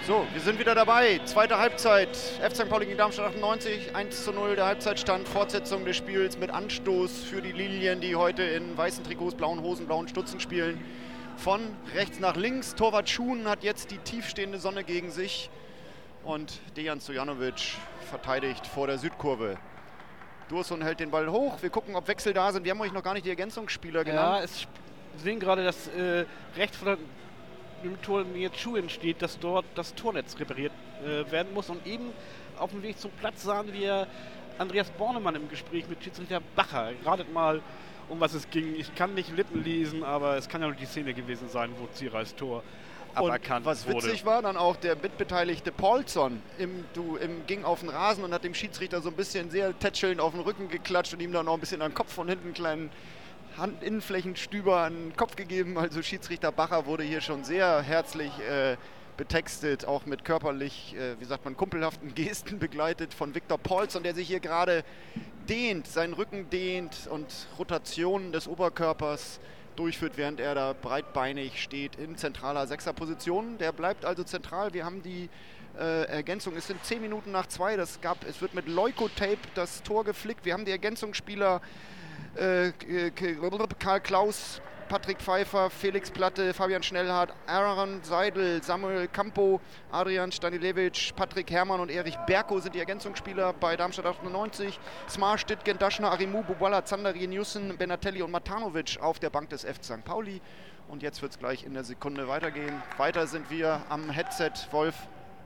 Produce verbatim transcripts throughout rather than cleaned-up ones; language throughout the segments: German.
So, wir sind wieder dabei. Zweite Halbzeit. F C Sankt Pauli gegen Darmstadt achtundneunzig. eins zu null der Halbzeitstand. Fortsetzung des Spiels mit Anstoß für die Lilien, die heute in weißen Trikots, blauen Hosen, blauen Stutzen spielen. Von rechts nach links. Torwart Schuhen hat jetzt die tiefstehende Sonne gegen sich. Und Dejan Stojanovic verteidigt vor der Südkurve. Dursun hält den Ball hoch. Wir gucken, ob Wechsel da sind. Wir haben euch noch gar nicht die Ergänzungsspieler genannt. Ja, es, wir sehen gerade, dass äh, rechts von dem Tor jetzt Schuh entsteht, dass dort das Tornetz repariert äh, werden muss. Und eben auf dem Weg zum Platz sahen wir Andreas Bornemann im Gespräch mit Schiedsrichter Bacher. Ratet mal, um was es ging. Ich kann nicht Lippen lesen, aber es kann ja nur die Szene gewesen sein, wo Zierers Tor aberkannt was wurde. Witzig war, dann auch der mitbeteiligte Paulson im, du, im, ging auf den Rasen und hat dem Schiedsrichter so ein bisschen sehr tätschelnd auf den Rücken geklatscht und ihm dann noch ein bisschen an den Kopf von hinten einen kleinen Handinnenflächenstüber an den Kopf gegeben. Also Schiedsrichter Bacher wurde hier schon sehr herzlich äh, betextet, auch mit körperlich, äh, wie sagt man, kumpelhaften Gesten begleitet von Viktor Paulson, der sich hier gerade dehnt, seinen Rücken dehnt und Rotationen des Oberkörpers durchführt, während er da breitbeinig steht in zentraler Sechserposition. Der bleibt also zentral. Wir haben die äh, Ergänzung. Es sind zehn Minuten nach zwei. Das gab, es wird mit Leukotape das Tor geflickt. Wir haben die Ergänzungsspieler äh, Karl Klaus, Patrick Pfeiffer, Felix Platte, Fabian Schnellhardt, Aaron Seidel, Samuel Campo, Adrian Stanilevic, Patrick Herrmann und Erich Berko sind die Ergänzungsspieler bei Darmstadt achtundneunzig. Smar, Stittgen, Daschner, Arimou, Bubala, Zandari, Newson, Benatelli und Matanovic auf der Bank des F C Sankt Pauli. Und jetzt wird es gleich in der Sekunde weitergehen. Weiter sind wir am Headset. Wolf.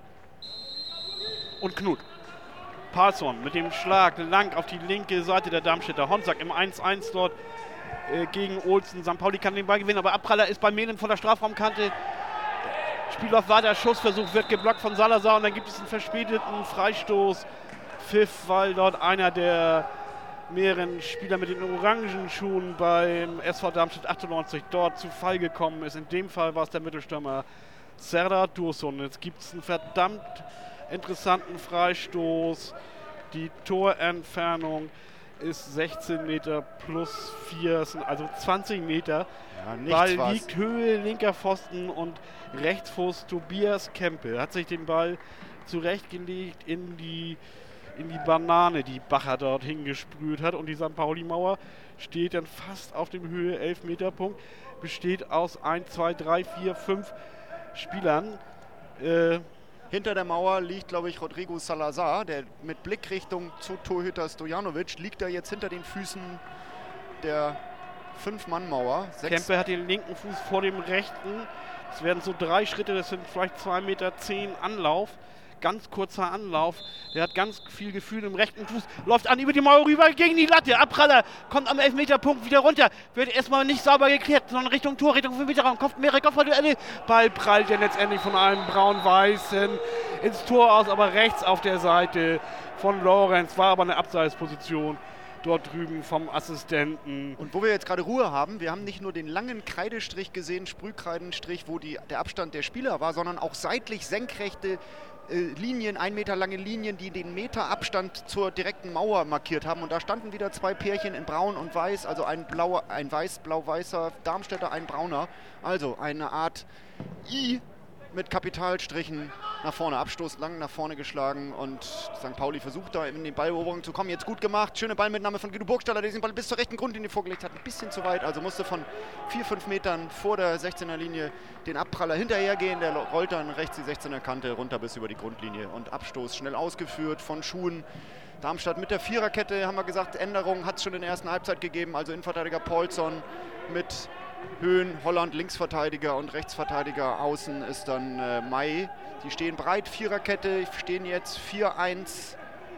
Und Knut. Paulson mit dem Schlag lang auf die linke Seite der Darmstädter. Honsack im eins eins dort gegen Olsen. Sankt Pauli kann den Ball gewinnen, aber Abpraller ist bei Mehlen vor der Strafraumkante. Spielauf weiter, Schussversuch wird geblockt von Salazar und dann gibt es einen verspäteten Freistoß. Pfiff, weil dort einer der mehreren Spieler mit den orangen Schuhen beim S V Darmstadt achtundneunzig dort zu Fall gekommen ist. In dem Fall war es der Mittelstürmer Serdar Dursun. Jetzt gibt es einen verdammt interessanten Freistoß. Die Torentfernung ist sechzehn Meter plus vier, also zwanzig Meter. Ja, Ball was. liegt Höhe, linker Pfosten und Rechtsfuß Tobias Kempel hat sich den Ball zurechtgelegt in die, in die Banane, die Bacher dort hingesprüht hat. Und die Sankt Pauli-Mauer steht dann fast auf dem Höhe elf Meter Punkt. Besteht aus eins, zwei, drei, vier, fünf Spielern. Äh, Hinter der Mauer liegt, glaube ich, Rodrigo Salazar, der mit Blickrichtung zu Torhüter Stojanovic liegt da jetzt hinter den Füßen der Fünf-Mann-Mauer. Kempe hat den linken Fuß vor dem rechten. Es werden so drei Schritte, das sind vielleicht zwei Meter zehn Anlauf. Ganz kurzer Anlauf. Der hat ganz viel Gefühl im rechten Fuß. Läuft an über die Mauer rüber gegen die Latte. Abpraller. Kommt am Elfmeterpunkt wieder runter. Wird erstmal nicht sauber geklärt, sondern Richtung Tor, Richtung fünf Meter Raum. Kommt mehrere Kopfballduelle. Ball prallt ja letztendlich von einem braun-weißen ins Tor aus, aber rechts auf der Seite von Lorenz. War aber eine Abseitsposition dort drüben vom Assistenten. Und wo wir jetzt gerade Ruhe haben, wir haben nicht nur den langen Kreidestrich gesehen, Sprühkreidenstrich, wo die, der Abstand der Spieler war, sondern auch seitlich senkrechte Linien, ein Meter lange Linien, die den Meter Abstand zur direkten Mauer markiert haben. Und da standen wieder zwei Pärchen in Braun und Weiß, also ein blauer, ein weiß, blau-weißer Darmstädter, ein brauner. Also eine Art I mit Kapitalstrichen nach vorne. Abstoß lang nach vorne geschlagen und Sankt Pauli versucht da in die Balleroberung zu kommen. Jetzt gut gemacht. Schöne Ballmitnahme von Guido Burgstaller, der diesen Ball bis zur rechten Grundlinie vorgelegt hat. Ein bisschen zu weit, also musste von vier, fünf Metern vor der sechzehner Linie den Abpraller hinterhergehen. Der rollt dann rechts die sechzehner Kante runter bis über die Grundlinie. Und Abstoß schnell ausgeführt von Schuhen. Darmstadt mit der Viererkette, haben wir gesagt, Änderung hat es schon in der ersten Halbzeit gegeben. Also Innenverteidiger Paulson mit Höhen, Holland Linksverteidiger und Rechtsverteidiger außen ist dann äh, May. Die stehen breit, Viererkette, stehen jetzt vier eins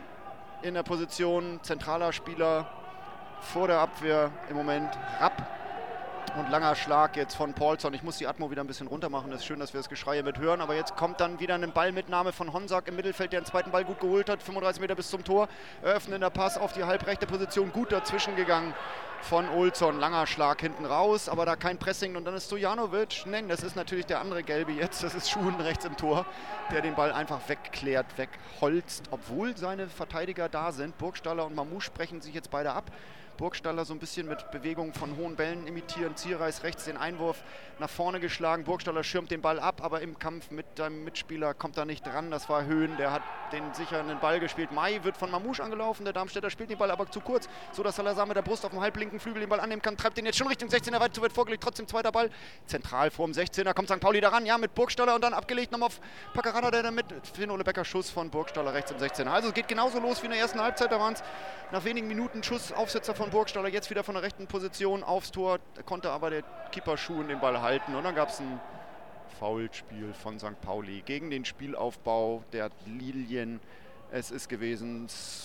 in der Position. Zentraler Spieler vor der Abwehr im Moment Rapp. Und langer Schlag jetzt von Paulson. Ich muss die Atmo wieder ein bisschen runter machen. Es ist schön, dass wir das Geschrei mit hören. Aber jetzt kommt dann wieder eine Ballmitnahme von Honsack im Mittelfeld, der den zweiten Ball gut geholt hat. fünfunddreißig Meter bis zum Tor. Eröffnender Pass auf die halbrechte Position. Gut dazwischen gegangen von Olsson. Langer Schlag hinten raus, aber da kein Pressing. Und dann ist Stojanovic. Nein, das ist natürlich der andere Gelbe jetzt. Das ist Schuhen rechts im Tor, der den Ball einfach wegklärt, wegholzt. Obwohl seine Verteidiger da sind. Burgstaller und Mamouche sprechen sich jetzt beide ab. Burgstaller so ein bisschen mit Bewegungen von hohen Bällen imitieren. Zierreis rechts den Einwurf nach vorne geschlagen. Burgstaller schirmt den Ball ab, aber im Kampf mit seinem Mitspieler kommt er nicht dran. Das war Höhn, der hat den sichernden Ball gespielt. Mai wird von Mamouche angelaufen. Der Darmstädter spielt den Ball aber zu kurz, so dass Salazar mit der Brust auf dem halblinken Flügel den Ball annehmen kann. Treibt den jetzt schon Richtung sechzehner, weit zu weit vorgelegt. Trotzdem zweiter Ball. Zentral vor dem sechzehner kommt Sankt Pauli daran. Ja, mit Burgstaller und dann abgelegt nochmal auf Paccarada, der damit Finn-Ole Becker Schuss von Burgstaller rechts im sechzehner. Also es geht genauso los wie in der ersten Halbzeit. Da waren es nach wenigen Minuten Schuss, Aufsetzer von Burgstaller, jetzt wieder von der rechten Position aufs Tor. Da konnte aber der Keeper Schuhen den Ball halten. Und dann gab es ein Foulspiel von Sankt Pauli gegen den Spielaufbau der Lilien. Es ist gewesen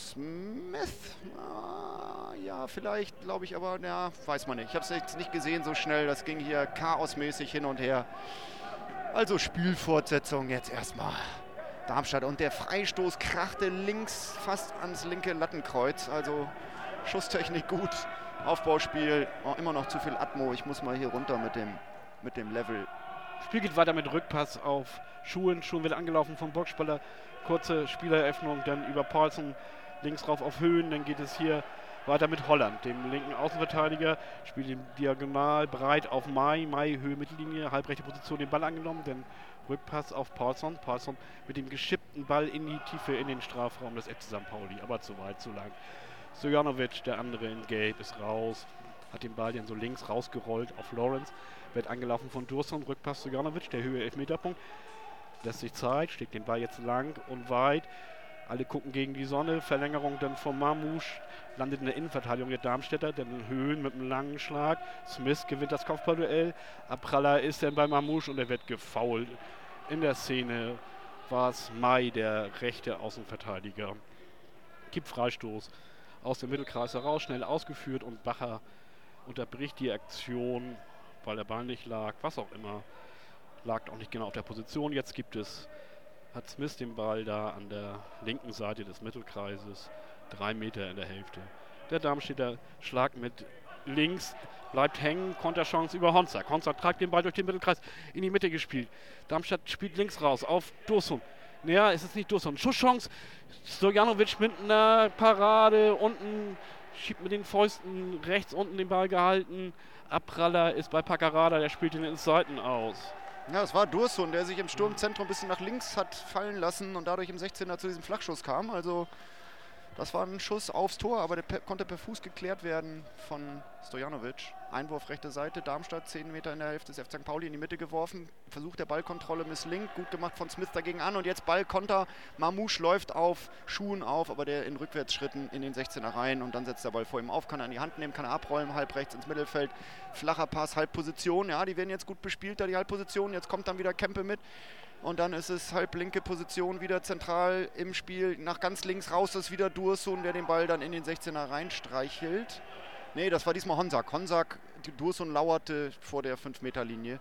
Smith. Ah, ja, vielleicht, glaube ich, aber ja, weiß man nicht. Ich habe es jetzt nicht gesehen so schnell. Das ging hier chaosmäßig hin und her. Also Spielfortsetzung jetzt erstmal. Darmstadt und der Freistoß krachte links fast ans linke Lattenkreuz. Also Schusstechnik gut, Aufbauspiel, oh, immer noch zu viel Atmo. Ich muss mal hier runter mit dem, mit dem Level. Spiel geht weiter mit Rückpass auf Schuhen. Schuhen wird angelaufen vom Burgstaller. Kurze Spieleröffnung, dann über Paulsen links rauf auf Höhen. Dann geht es hier weiter mit Holland, dem linken Außenverteidiger. Spielt ihn diagonal breit auf Mai. Mai Höhe Mittellinie, halbrechte Position, den Ball angenommen. Dann Rückpass auf Paulson. Paulson mit dem geschippten Ball in die Tiefe in den Strafraum des F C Sankt Pauli. Aber zu weit, zu lang. Stojanovic, der andere in Gelb, ist raus. Hat den Ball dann so links rausgerollt auf Lawrence. Wird angelaufen von Dursun. Rückpass Stojanovic, der Höhe Elfmeterpunkt. Lässt sich Zeit, schlägt den Ball jetzt lang und weit. Alle gucken gegen die Sonne. Verlängerung dann von Mamouche. Landet in der Innenverteidigung der Darmstädter. Dann Höhen mit einem langen Schlag. Smith gewinnt das Kopfballduell. Abpraller ist dann bei Mamouche und er wird gefoult. In der Szene war es Mai, der rechte Außenverteidiger. Gibt Freistoß aus dem Mittelkreis heraus. Schnell ausgeführt und Bacher unterbricht die Aktion, weil der Ball nicht lag. Was auch immer. Lag auch nicht genau auf der Position. Jetzt gibt es, hat Smith den Ball da an der linken Seite des Mittelkreises. Drei Meter in der Hälfte. Der Darmstädter Schlag mit links, bleibt hängen, Konterchance über Honzak. Honzak treibt den Ball durch den Mittelkreis in die Mitte gespielt. Darmstadt spielt links raus auf Dursun. Naja, es ist nicht Dursun. Schusschance. Stojanovic mit einer Parade unten, schiebt mit den Fäusten rechts unten den Ball gehalten. Abpraller ist bei Paccarada, der spielt ihn ins Seiten aus. Ja, es war Dursun, der sich im Sturmzentrum ein bisschen nach links hat fallen lassen und dadurch im sechzehner zu diesem Flachschuss kam. Also das war ein Schuss aufs Tor, aber der per, konnte per Fuß geklärt werden von Stojanovic. Einwurf rechte Seite, Darmstadt, zehn Meter in der Hälfte des F C Sankt Pauli in die Mitte geworfen. Versuch der Ballkontrolle misslingt, gut gemacht von Smith dagegen an und jetzt Ballkonter. Mamouche läuft auf Schuhen auf, aber der in Rückwärtsschritten in den sechzehner rein und dann setzt der Ball vor ihm auf, kann er in die Hand nehmen, kann er abrollen, halb rechts ins Mittelfeld. Flacher Pass, Halbposition, ja, die werden jetzt gut bespielt, da die Halbposition. Jetzt kommt dann wieder Kempe mit. Und dann ist es halb linke Position wieder zentral im Spiel. Nach ganz links raus ist wieder Dursun, der den Ball dann in den sechzehner reinstreichelt. Nee, das war diesmal Honzak. Honzak, Dursun lauerte vor der fünf Meter Linie.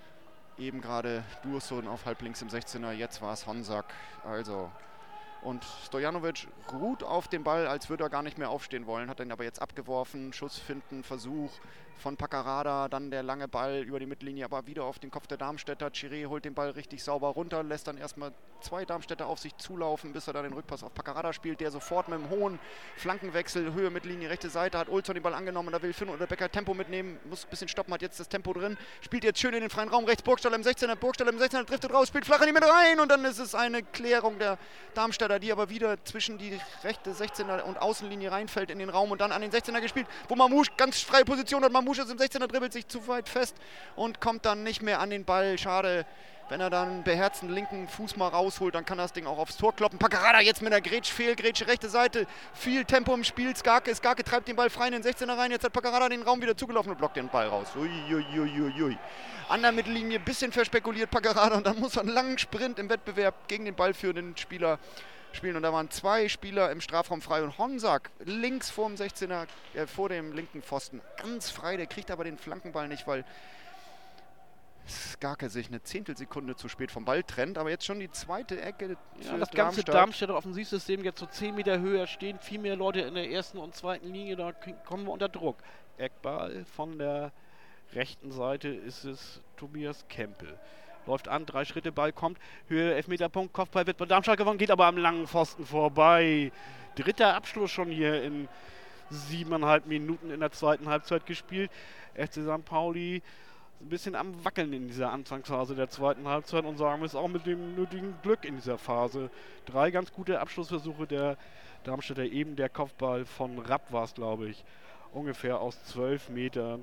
Eben gerade Dursun auf halb links im sechzehner. Jetzt war es Honzak. Also. Und Stojanovic ruht auf den Ball, als würde er gar nicht mehr aufstehen wollen. Hat ihn aber jetzt abgeworfen. Schuss finden, Versuch von Paccarada. Dann der lange Ball über die Mittellinie, aber wieder auf den Kopf der Darmstädter. Chiré holt den Ball richtig sauber runter, lässt dann erstmal zwei Darmstädter auf sich zulaufen, bis er dann den Rückpass auf Paccarada spielt, der sofort mit einem hohen Flankenwechsel, Höhe Mittellinie, rechte Seite, hat Olsson den Ball angenommen. Da will Finn-Ole Becker Tempo mitnehmen, muss ein bisschen stoppen, hat jetzt das Tempo drin. Spielt jetzt schön in den freien Raum, rechts Burgstaller im sechzehner, Burgstaller im sechzehner, driftet raus, spielt flach in die Mitte rein und dann ist es eine Klärung der Darmstädter, die aber wieder zwischen die rechte sechzehner und Außenlinie reinfällt in den Raum und dann an den sechzehner gespielt, wo Mamouche ganz freie Position hat. Mamouche ist im sechzehner, dribbelt sich zu weit fest und kommt dann nicht mehr an den Ball. Schade, wenn er dann beherzten linken Fuß mal rausholt, dann kann das Ding auch aufs Tor kloppen. Paccarada jetzt mit der Grätsch, Fehlgrätsche, rechte Seite, viel Tempo im Spiel. Skarke, Skarke treibt den Ball frei in den sechzehner rein. Jetzt hat Paccarada den Raum wieder zugelaufen und blockt den Ball raus. Uiuiuiui. An der Mittellinie ein bisschen verspekuliert Paccarada und dann muss er einen langen Sprint im Wettbewerb gegen den ballführenden Spieler spielen. Und da waren zwei Spieler im Strafraum frei und Honzak links vor dem sechzehner, äh, vor dem linken Pfosten, ganz frei. Der kriegt aber den Flankenball nicht, weil Skarke sich eine Zehntelsekunde zu spät vom Ball trennt, aber jetzt schon die zweite Ecke. Ja, das ganze Darmstädter Offensivsystem jetzt so zehn Meter höher stehen, viel mehr Leute in der ersten und zweiten Linie, da kommen wir unter Druck. Eckball von der rechten Seite ist es Tobias Kempel. Läuft an, drei Schritte, Ball kommt, Höhe, Elfmeterpunkt, Kopfball wird bei Darmstadt gewonnen, geht aber am langen Pfosten vorbei. Dritter Abschluss schon hier in siebeneinhalb Minuten in der zweiten Halbzeit gespielt. F C Sankt Pauli ein bisschen am Wackeln in dieser Anfangsphase der zweiten Halbzeit und sagen wir es auch mit dem nötigen Glück in dieser Phase. Drei ganz gute Abschlussversuche der Darmstädter, eben der Kopfball von Rapp war es, glaube ich, ungefähr aus zwölf Metern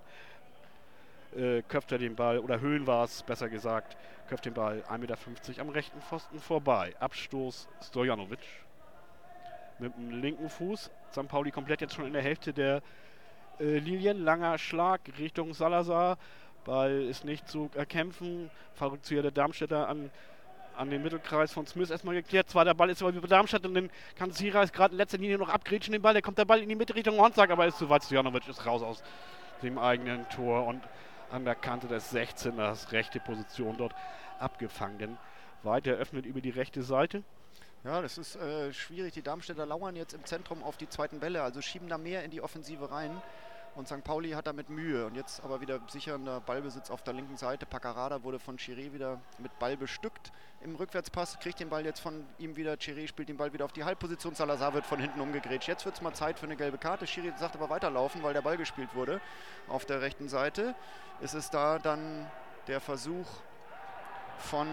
äh, köpft er den Ball, oder Höhen war es, besser gesagt, köpft den Ball ein Meter fünfzig am rechten Pfosten vorbei. Abstoß Stojanovic mit dem linken Fuß. Sankt Pauli komplett jetzt schon in der Hälfte der äh, Linien. Langer Schlag Richtung Salazar. Ball ist nicht zu erkämpfen. Fallrückzieher der Darmstädter an, an den Mittelkreis von Smith erstmal geklärt. Zweiter Ball ist aber über Darmstadt und dann kann Siras gerade in letzter Linie noch abgrätschen den Ball. Da kommt der Ball in die Mitte Richtung Honzak, aber ist zu weit. Stojanovic ist raus aus dem eigenen Tor und an der Kante des sechzehners, rechte Position dort abgefangen. Weiter öffnet über die rechte Seite. Ja, das ist äh, schwierig. Die Darmstädter lauern jetzt im Zentrum auf die zweiten Bälle, also schieben da mehr in die Offensive rein. Und Sankt Pauli hat damit Mühe. Und jetzt aber wieder sichernder Ballbesitz auf der linken Seite. Paccarada wurde von Chiré wieder mit Ball bestückt im Rückwärtspass. Kriegt den Ball jetzt von ihm wieder. Chiré spielt den Ball wieder auf die Halbposition. Salazar wird von hinten umgegrätscht. Jetzt wird es mal Zeit für eine gelbe Karte. Chiré sagt aber weiterlaufen, weil der Ball gespielt wurde. Auf der rechten Seite ist es da dann der Versuch von...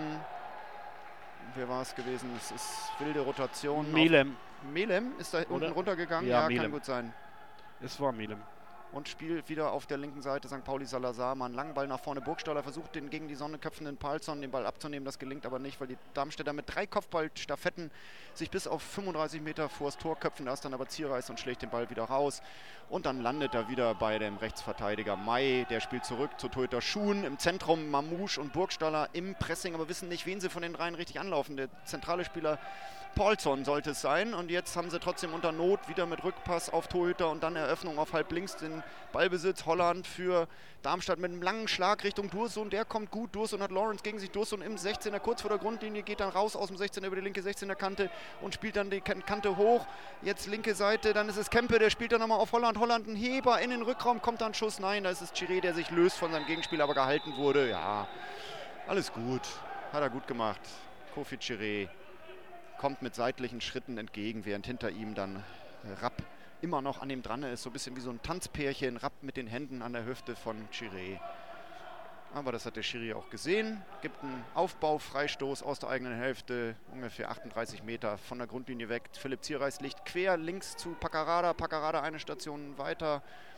Wer war es gewesen? Es ist wilde Rotation. Melem. Melem ist da Oder? unten runtergegangen? Ja, ja Melem. Kann gut sein. Es war Melem. Und spielt wieder auf der linken Seite Sankt Pauli Salazar. Mal einen langen Ball nach vorne. Burgstaller versucht den gegen die Sonne köpfenden Palsson den Ball abzunehmen. Das gelingt aber nicht, weil die Darmstädter mit drei Kopfballstaffetten sich bis auf fünfunddreißig Meter vors Tor köpfen. Da ist dann aber Zierreis und schlägt den Ball wieder raus. Und dann landet er wieder bei dem Rechtsverteidiger May. Der spielt zurück zu Torhüter Schuhn. Im Zentrum Mamouche und Burgstaller im Pressing, aber wissen nicht, wen sie von den dreien richtig anlaufen. Der zentrale Spieler Paulsson sollte es sein. Und jetzt haben sie trotzdem unter Not wieder mit Rückpass auf Torhüter und dann Eröffnung auf halb links den Ballbesitz. Holland für Darmstadt mit einem langen Schlag Richtung Dursun. Der kommt gut. Dursun hat Lawrence gegen sich. Dursun im sechzehner, kurz vor der Grundlinie, geht dann raus aus dem sechzehner über die linke sechzehner Kante und spielt dann die Kante hoch. Jetzt linke Seite, dann ist es Kempe, der spielt dann nochmal auf Holland. Holland ein Heber in den Rückraum, kommt dann Schuss. Nein, da ist es Chiré, der sich löst von seinem Gegenspieler, aber gehalten wurde. Ja, alles gut. Hat er gut gemacht. Kofi Chiré kommt mit seitlichen Schritten entgegen, während hinter ihm dann Rapp immer noch an ihm dran ist. So ein bisschen wie so ein Tanzpärchen. Rapp mit den Händen an der Hüfte von Chiré. Aber das hat der Schiri auch gesehen. Gibt einen Aufbau-Freistoß aus der eigenen Hälfte. Ungefähr achtunddreißig Meter von der Grundlinie weg. Philipp Zierreis liegt quer links zu Paccarada. Paccarada eine Station weiter.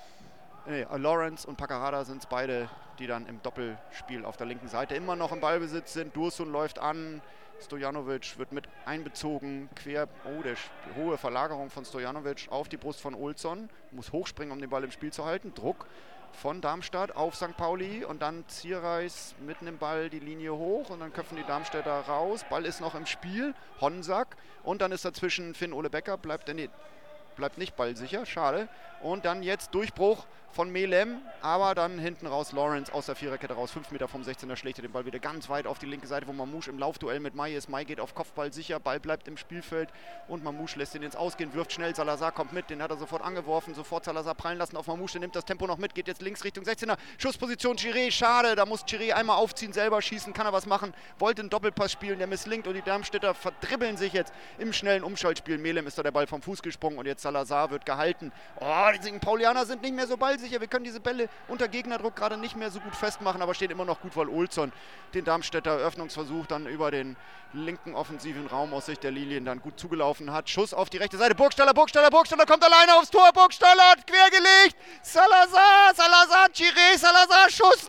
Nee, Lawrence und Paccarada sind es beide, die dann im Doppelspiel auf der linken Seite immer noch im Ballbesitz sind. Dursun läuft an. Stojanovic wird mit einbezogen, quer, oh, der hohe Verlagerung von Stojanovic auf die Brust von Olsson, muss hochspringen, um den Ball im Spiel zu halten, Druck von Darmstadt auf Sankt Pauli und dann Zierreis mitten im Ball die Linie hoch und dann köpfen die Darmstädter raus, Ball ist noch im Spiel, Honsack und dann ist dazwischen Finn-Ole Becker, bleibt, nee, bleibt nicht ballsicher, schade und dann jetzt Durchbruch von Melem, aber dann hinten raus Lawrence aus der Viererkette raus, fünf Meter vom sechzehner schlägt er den Ball wieder ganz weit auf die linke Seite, wo Mamouche im Laufduell mit May ist. May geht auf Kopfball sicher, Ball bleibt im Spielfeld und Mamouche lässt ihn ins Ausgehen, wirft schnell, Salazar kommt mit, den hat er sofort angeworfen, sofort Salazar prallen lassen auf Mamouche, der nimmt das Tempo noch mit, geht jetzt links Richtung sechzehner, Schussposition Chiré, schade, da muss Chiré einmal aufziehen, selber schießen, kann er was machen, wollte einen Doppelpass spielen, der misslingt und die Darmstädter verdribbeln sich jetzt im schnellen Umschaltspiel. Melem ist da der Ball vom Fuß gesprungen und jetzt Salazar wird gehalten. Oh, die Sankt Paulianer sind nicht mehr so ballsicher, wir können diese Bälle unter Gegnerdruck gerade nicht mehr so gut festmachen, aber steht immer noch gut, weil Olsson den Darmstädter Eröffnungsversuch dann über den linken offensiven Raum aus Sicht der Linien dann gut zugelaufen hat. Schuss auf die rechte Seite, Burgstaller, Burgstaller, Burgstaller kommt alleine aufs Tor, Burgstaller hat quergelegt, Salazar, Salazar, Chiré, Salazar, Schuss,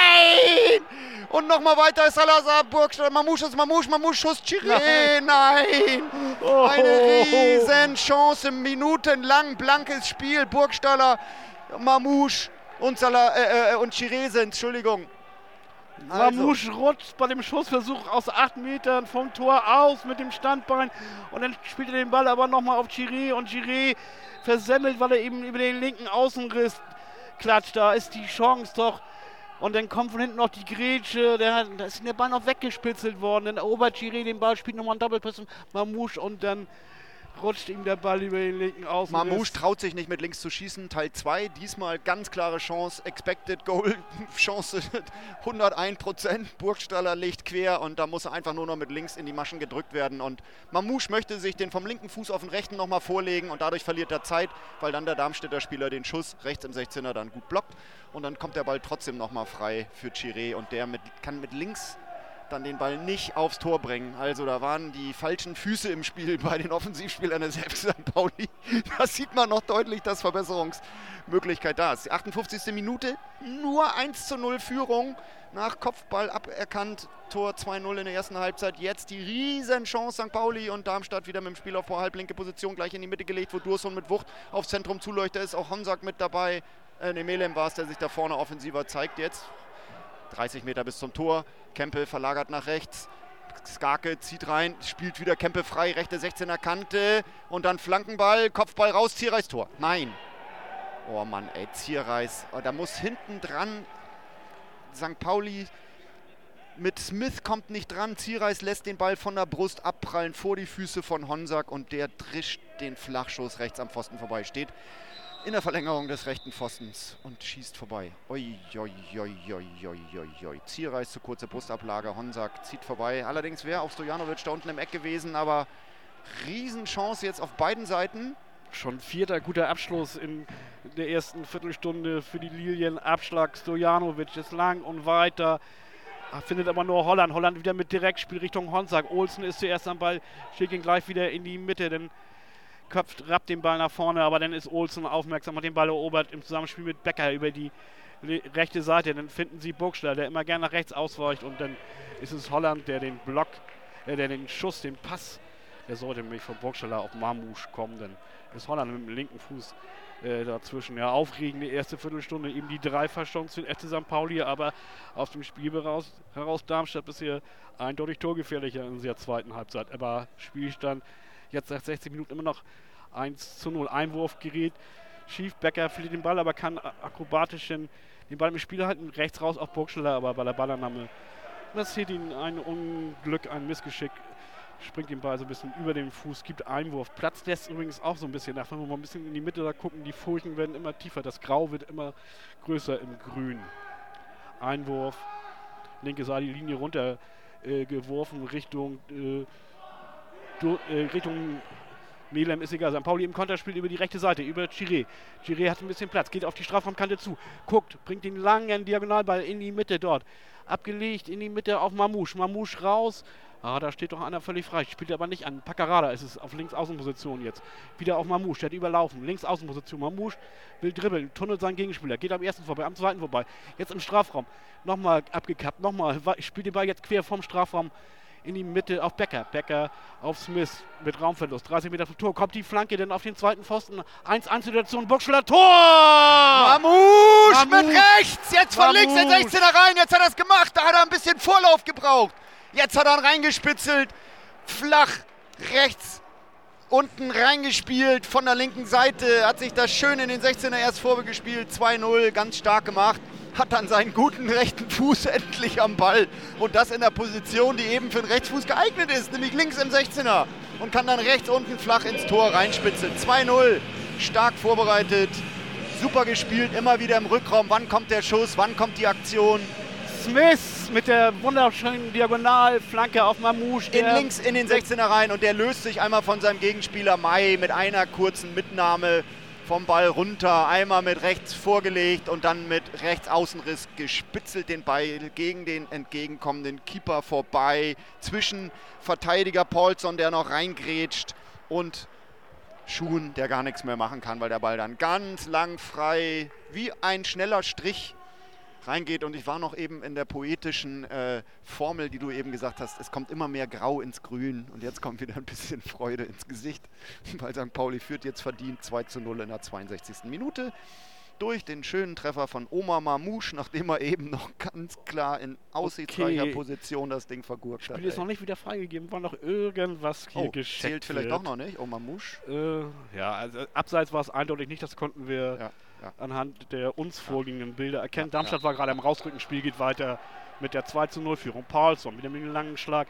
nein! Und nochmal weiter ist Salazar, Burgstaller, Mamouche ist Mamouche, Mamouche, Schuss, Chiré, nein! Eine riesen Chance, minutenlang blankes Spiel, Burgstaller, Mamouche und, Salah, äh, äh, und Chiré sind, Entschuldigung. Also. Mamouche rutscht bei dem Schussversuch aus acht Metern vom Tor aus mit dem Standbein und dann spielt er den Ball aber nochmal auf Chiré und Chiré versemmelt, weil er eben über den linken Außenriss klatscht. Da ist die Chance doch. Und dann kommt von hinten noch die Grätsche, der, da ist der Ball noch weggespitzelt worden. Dann erobert Chiré den Ball, spielt nochmal einen Doppelpass Mamouche und dann rutscht ihm der Ball über den linken Außen. Mamouche traut sich nicht mit links zu schießen, Teil zwei. Diesmal ganz klare Chance, Expected Goal, Chance hundertein Prozent. Burgstaller legt quer und da muss er einfach nur noch mit links in die Maschen gedrückt werden. Und Mamouche möchte sich den vom linken Fuß auf den rechten nochmal vorlegen und dadurch verliert er Zeit, weil dann der Darmstädter Spieler den Schuss rechts im sechzehner dann gut blockt. Und dann kommt der Ball trotzdem nochmal frei für Chiré und der mit, kann mit links dann den Ball nicht aufs Tor bringen. Also da waren die falschen Füße im Spiel bei den Offensivspielern des F C Sankt Pauli. Da sieht man noch deutlich, dass Verbesserungsmöglichkeit da ist. Die achtundfünfzigste Minute, nur eins zu null Führung. Nach Kopfball aberkannt, Tor zwei null in der ersten Halbzeit. Jetzt die Riesenchance Sankt Pauli und Darmstadt wieder mit dem Spielaufbau halblinke Position gleich in die Mitte gelegt, wo Dursun mit Wucht aufs Zentrum zuleuchtet ist. Auch Honsack mit dabei. Äh, ne, Melem war es, der sich da vorne offensiver zeigt jetzt. dreißig Meter bis zum Tor. Kempe verlagert nach rechts. Skarke zieht rein, spielt wieder Kempe frei, rechte sechzehner Kante und dann Flankenball, Kopfball raus, Zierreis Tor. Nein. Oh Mann, ey, Zierreis. Oh, da muss hinten dran Sankt Pauli mit Smith kommt nicht dran. Zierreis lässt den Ball von der Brust abprallen vor die Füße von Honsack und der drischt den Flachschuss rechts am Pfosten vorbei. Steht in der Verlängerung des rechten Pfostens und schießt vorbei. Oi, oi, oi, oi, oi, oi, oi. Zierreis zu kurze Brustablage, Honsack zieht vorbei. Allerdings wäre auch Stojanovic da unten im Eck gewesen, aber Riesenchance jetzt auf beiden Seiten. Schon vierter guter Abschluss in der ersten Viertelstunde für die Lilien. Abschlag Stojanovic ist lang und weiter. Findet aber nur Holland. Holland wieder mit Direktspiel Richtung Honsack. Olsen ist zuerst am Ball, schickt ihn gleich wieder in die Mitte, denn köpft, rappt den Ball nach vorne, aber dann ist Olsen aufmerksam, hat den Ball erobert im Zusammenspiel mit Becker über die rechte Seite. Dann finden sie Burgstaller, der immer gerne nach rechts ausweicht und dann ist es Holland, der den Block, äh, der den Schuss, den Pass, der sollte nämlich von Burgstaller auf Mamouche kommen, dann ist Holland mit dem linken Fuß äh, dazwischen. Ja, aufregende erste Viertelstunde, eben die Dreifachchance für den F C Sankt Pauli, aber aus dem Spiel heraus, heraus Darmstadt bisher eindeutig torgefährlicher in der zweiten Halbzeit, aber Spielstand jetzt nach sechzig Minuten immer noch eins zu null. Einwurfgerät. Schiefbecker verliert den Ball, aber kann akrobatisch den, den Ball im Spiel halten. Rechts raus auf Burgstaller, aber bei der Ballannahme passiert ihm ein Unglück, ein Missgeschick. Springt den Ball so ein bisschen über den Fuß, gibt Einwurf. Platz lässt übrigens auch so ein bisschen nach. Wenn wir mal ein bisschen in die Mitte da gucken, die Furchen werden immer tiefer. Das Grau wird immer größer im Grün. Einwurf. Linke Seite, die Linie runter äh, geworfen Richtung äh, Du, äh, Richtung Melem ist egal. Sankt Pauli im Konterspiel über die rechte Seite, über Chiré. Chiré hat ein bisschen Platz, geht auf die Strafraumkante zu, guckt, bringt den langen Diagonalball in die Mitte dort. Abgelegt in die Mitte auf Mamouche. Mamouche raus. Ah, da steht doch einer völlig frei. Spielt aber nicht an. Paccarada ist es auf Linksaußenposition jetzt. Wieder auf Mamouche, der hat überlaufen. Linksaußenposition. Mamouche will dribbeln, tunnelt seinen Gegenspieler. Geht am ersten vorbei, am zweiten vorbei. Jetzt im Strafraum. Nochmal abgekappt, nochmal. Spielt den Ball jetzt quer vom Strafraum in die Mitte auf Becker. Becker auf Smith mit Raumverlust. dreißig Meter vom Tor. Kommt die Flanke denn auf den zweiten Pfosten. eins eins Situation. Burgstaller Tor! Mamouche mit rechts. Jetzt von links in sechzehner rein. Jetzt hat er es gemacht. Da hat er ein bisschen Vorlauf gebraucht. Jetzt hat er ihn reingespitzelt. Flach rechts unten reingespielt von der linken Seite. Hat sich das schön in den sechzehner erst vorgespielt. zwei null. Ganz stark gemacht. Hat dann seinen guten rechten Fuß endlich am Ball und das in der Position, die eben für den Rechtsfuß geeignet ist, nämlich links im sechzehner und kann dann rechts unten flach ins Tor reinspitzen. zwei null, stark vorbereitet, super gespielt, immer wieder im Rückraum, wann kommt der Schuss, wann kommt die Aktion. Smith mit der wunderschönen Diagonalflanke auf Mamouche. In links in den sechzehner rein und der löst sich einmal von seinem Gegenspieler May mit einer kurzen Mitnahme vom Ball runter, einmal mit rechts vorgelegt und dann mit rechts Außenriss gespitzelt den Ball gegen den entgegenkommenden Keeper vorbei. Zwischen Verteidiger Paulson, der noch reingrätscht, und Schuhen, der gar nichts mehr machen kann, weil der Ball dann ganz lang frei wie ein schneller Strich reingeht. Und ich war noch eben in der poetischen äh, Formel, die du eben gesagt hast, es kommt immer mehr Grau ins Grün und jetzt kommt wieder ein bisschen Freude ins Gesicht, weil Sankt Pauli führt jetzt verdient zwei zu null in der zweiundsechzigsten Minute durch den schönen Treffer von Omar Mamouche, nachdem er eben noch ganz klar in aussichtsreicher okay. Position das Ding vergurkt hat. Spiel ist noch nicht wieder freigegeben, war noch irgendwas hier oh, gescheckt zählt vielleicht wird. Doch noch nicht, Omar Mamouche? Äh, ja, also abseits war es eindeutig nicht, das konnten wir ja. Ja. anhand der uns vorliegenden Bilder erkennen. Ja, Darmstadt ja. war gerade am Rausrücken, Spiel geht weiter mit der zwei zu null Führung. Paulson wieder mit einem langen Schlag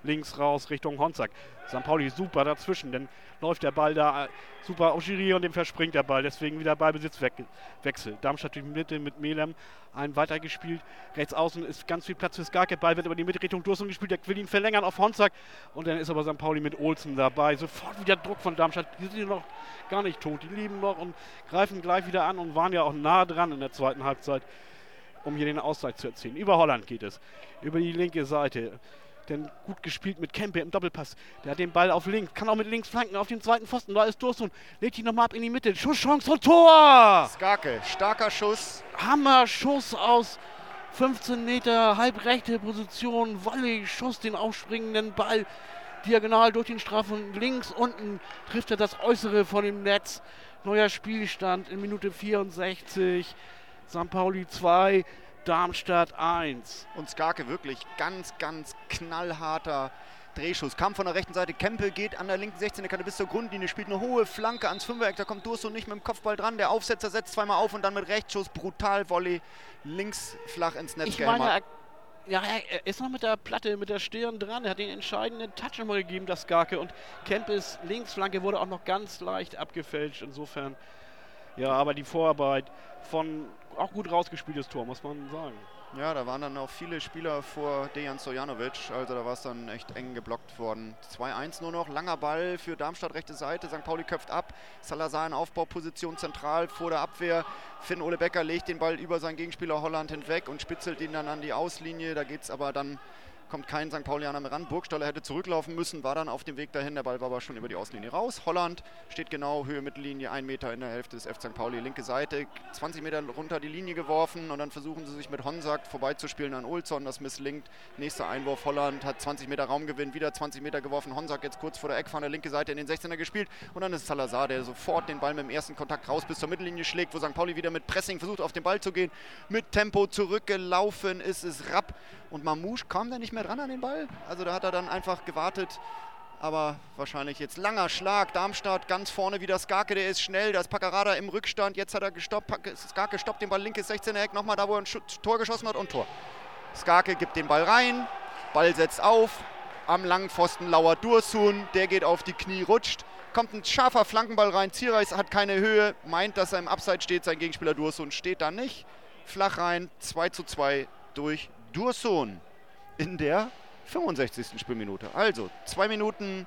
links raus Richtung Honsack. Sankt Pauli super dazwischen, dann läuft der Ball da super auf Schiri und dem verspringt der Ball. Deswegen wieder Ballbesitzwechsel. Darmstadt durch die Mitte mit Melem, einen weitergespielt. Rechts außen ist ganz viel Platz für Skarke. Ball wird über die Mitte Richtung Dursun gespielt. Der will ihn verlängern auf Honsack. Und dann ist aber Sankt Pauli mit Olsen dabei. Sofort wieder Druck von Darmstadt. Die sind noch gar nicht tot. Die lieben noch und greifen gleich wieder an und waren ja auch nah dran in der zweiten Halbzeit, um hier den Ausgleich zu erzielen. Über Holland geht es. Über die linke Seite. Denn gut gespielt mit Kempe im Doppelpass. Der hat den Ball auf links. Kann auch mit links flanken auf den zweiten Pfosten. Da ist Dursun. Legt ihn nochmal ab in die Mitte. Schusschance und Tor! Skarke, starker Schuss. Hammer-Schuss aus fünfzehn Meter, halbrechte Position. Volley, Schuss, den aufspringenden Ball. Diagonal durch den Strafraum. Links unten trifft er das Äußere von dem Netz. Neuer Spielstand in Minute vierundsechzig. Sankt Pauli zwei. Darmstadt eins. Und Skarke wirklich ganz, ganz knallharter Drehschuss. Kam von der rechten Seite, Kempe geht an der linken sechzehner Kante bis zur Grundlinie, spielt eine hohe Flanke ans Fünfereck, da kommt Dursun nicht mit dem Kopfball dran. Der Aufsetzer setzt zweimal auf und dann mit Rechtsschuss, brutal Volley, links flach ins Netz Ich gehämmert. meine, er, ja, er ist noch mit der Platte, mit der Stirn dran. Er hat den entscheidenden Touch immer gegeben, das Skarke. Und Kempes Linksflanke wurde auch noch ganz leicht abgefälscht. Insofern, ja, aber die Vorarbeit von auch gut rausgespieltes Tor, muss man sagen. Ja, da waren dann auch viele Spieler vor Dejan Stojanovic, also da war es dann echt eng geblockt worden. zwei eins nur noch, langer Ball für Darmstadt, rechte Seite, Sankt Pauli köpft ab, Salazar in Aufbauposition zentral vor der Abwehr. Finn Ole Becker legt den Ball über seinen Gegenspieler Holland hinweg und spitzelt ihn dann an die Auslinie, da geht es aber dann, kommt kein Sankt Paulianer mehr ran. Burgstaller hätte zurücklaufen müssen, war dann auf dem Weg dahin. Der Ball war aber schon über die Auslinie raus. Holland steht genau Höhe Mittellinie, ein Meter in der Hälfte des F C Sankt Pauli. Linke Seite, zwanzig Meter runter die Linie geworfen und dann versuchen sie sich mit Honsack vorbeizuspielen an Olsson. Das misslingt. Nächster Einwurf, Holland hat zwanzig Meter Raumgewinn, wieder zwanzig Meter geworfen. Honsack jetzt kurz vor der Eckfahne, linke Seite in den sechzehner gespielt. Und dann ist Salazar, der sofort den Ball mit dem ersten Kontakt raus bis zur Mittellinie schlägt, wo Sankt Pauli wieder mit Pressing versucht, auf den Ball zu gehen. Mit Tempo zurückgelaufen ist es Rapp. Und Mamouche kam da nicht mehr dran an den Ball. Also da hat er dann einfach gewartet. Aber wahrscheinlich jetzt langer Schlag. Darmstadt ganz vorne wieder Skarke, der ist schnell. Da ist Paccarada im Rückstand. Jetzt hat er gestoppt. Skarke stoppt den Ball, linkes sechzehner Eck. Nochmal da, wo er ein Tor geschossen hat und Tor. Skarke gibt den Ball rein. Ball setzt auf. Am langen Pfosten lauert Dursun. Der geht auf die Knie, rutscht. Kommt ein scharfer Flankenball rein. Zierreis hat keine Höhe. Meint, dass er im Abseits steht. Sein Gegenspieler Dursun steht da nicht. Flach rein. zwei zu zwei durch Dursun in der fünfundsechzigsten Spielminute. Also zwei Minuten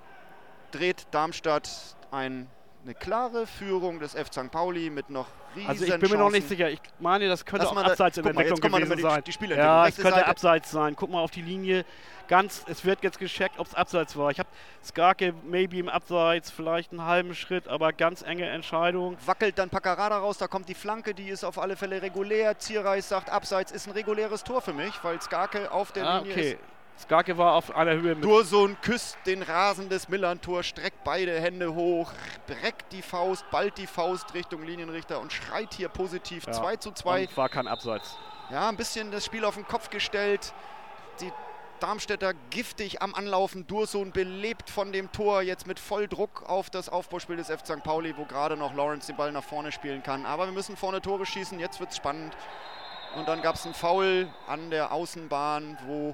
dreht Darmstadt ein, eine klare Führung des F C Sankt Pauli mit noch riesen Also ich bin mir noch nicht sicher. Ich meine, das könnte Lass auch mal da- abseits in der guck mal, jetzt Entwicklung kommen wir gewesen über sein. die- die Spieler- ja, rechte es könnte Seite. abseits sein. Guck mal auf die Linie. Ganz, es wird jetzt gecheckt, ob es abseits war. Ich habe Skarke maybe im Abseits, vielleicht einen halben Schritt, aber ganz enge Entscheidung. Wackelt dann Paccarada raus, da kommt die Flanke, die ist auf alle Fälle regulär. Zierreis sagt, Abseits ist ein reguläres Tor für mich, weil Skarke auf der Ah, Linie okay. ist. Skarke war auf einer Höhe mit. Dursun küsst den Rasen des Millantor, streckt beide Hände hoch, reckt die Faust, ballt die Faust Richtung Linienrichter und schreit hier positiv. Ja, zwei zu zwei. und war kein Abseits. Ja, ein bisschen das Spiel auf den Kopf gestellt. Die Darmstädter giftig am Anlaufen. Dursun belebt von dem Tor, jetzt mit Volldruck auf das Aufbauspiel des F C Sankt Pauli, wo gerade noch Lawrence den Ball nach vorne spielen kann. Aber wir müssen vorne Tore schießen, jetzt wird es spannend. Und dann gab es einen Foul an der Außenbahn, wo,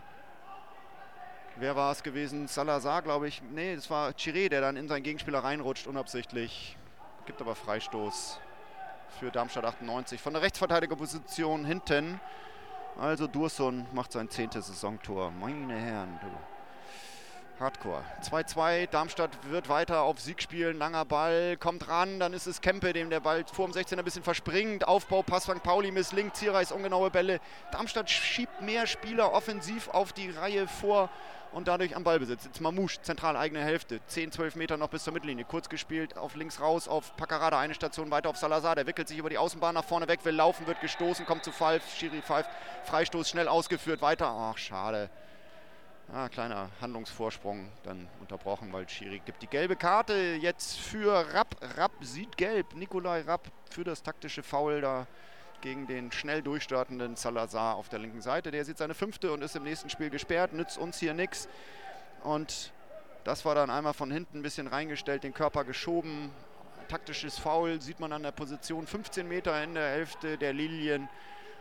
wer war es gewesen? Salazar, glaube ich. Nee, das war Chiré, der dann in seinen Gegenspieler reinrutscht, unabsichtlich. Gibt aber Freistoß für Darmstadt achtundneunzig. Von der Rechtsverteidigerposition hinten. Also Dursun macht sein zehntes Saisontor. Meine Herren, du. Hardcore. zwei zwei, Darmstadt wird weiter auf Sieg spielen. Langer Ball, kommt ran, dann ist es Kempe, dem der Ball vor dem sechzehner ein bisschen verspringt. Aufbau, Pass Sankt Pauli misslingt, Zierreis ungenaue Bälle. Darmstadt schiebt mehr Spieler offensiv auf die Reihe vor und dadurch am Ballbesitz. Jetzt Mamouche, zentral eigene Hälfte. zehn, zwölf Meter noch bis zur Mittellinie. Kurz gespielt, auf links raus, auf Paccarada, eine Station weiter auf Salazar. Der wickelt sich über die Außenbahn nach vorne weg, will laufen, wird gestoßen, kommt zu Fall. Schiri pfeift, Freistoß schnell ausgeführt, weiter. Ach, schade. Ah, kleiner Handlungsvorsprung, dann unterbrochen, weil Schiri gibt die gelbe Karte jetzt für Rapp. Rapp sieht gelb. Nikolai Rapp für das taktische Foul da gegen den schnell durchstartenden Salazar auf der linken Seite. Der sieht seine fünfte und ist im nächsten Spiel gesperrt, nützt uns hier nichts. Und das war dann einmal von hinten ein bisschen reingestellt, den Körper geschoben. Taktisches Foul sieht man an der Position, fünfzehn Meter in der Hälfte der Lilien.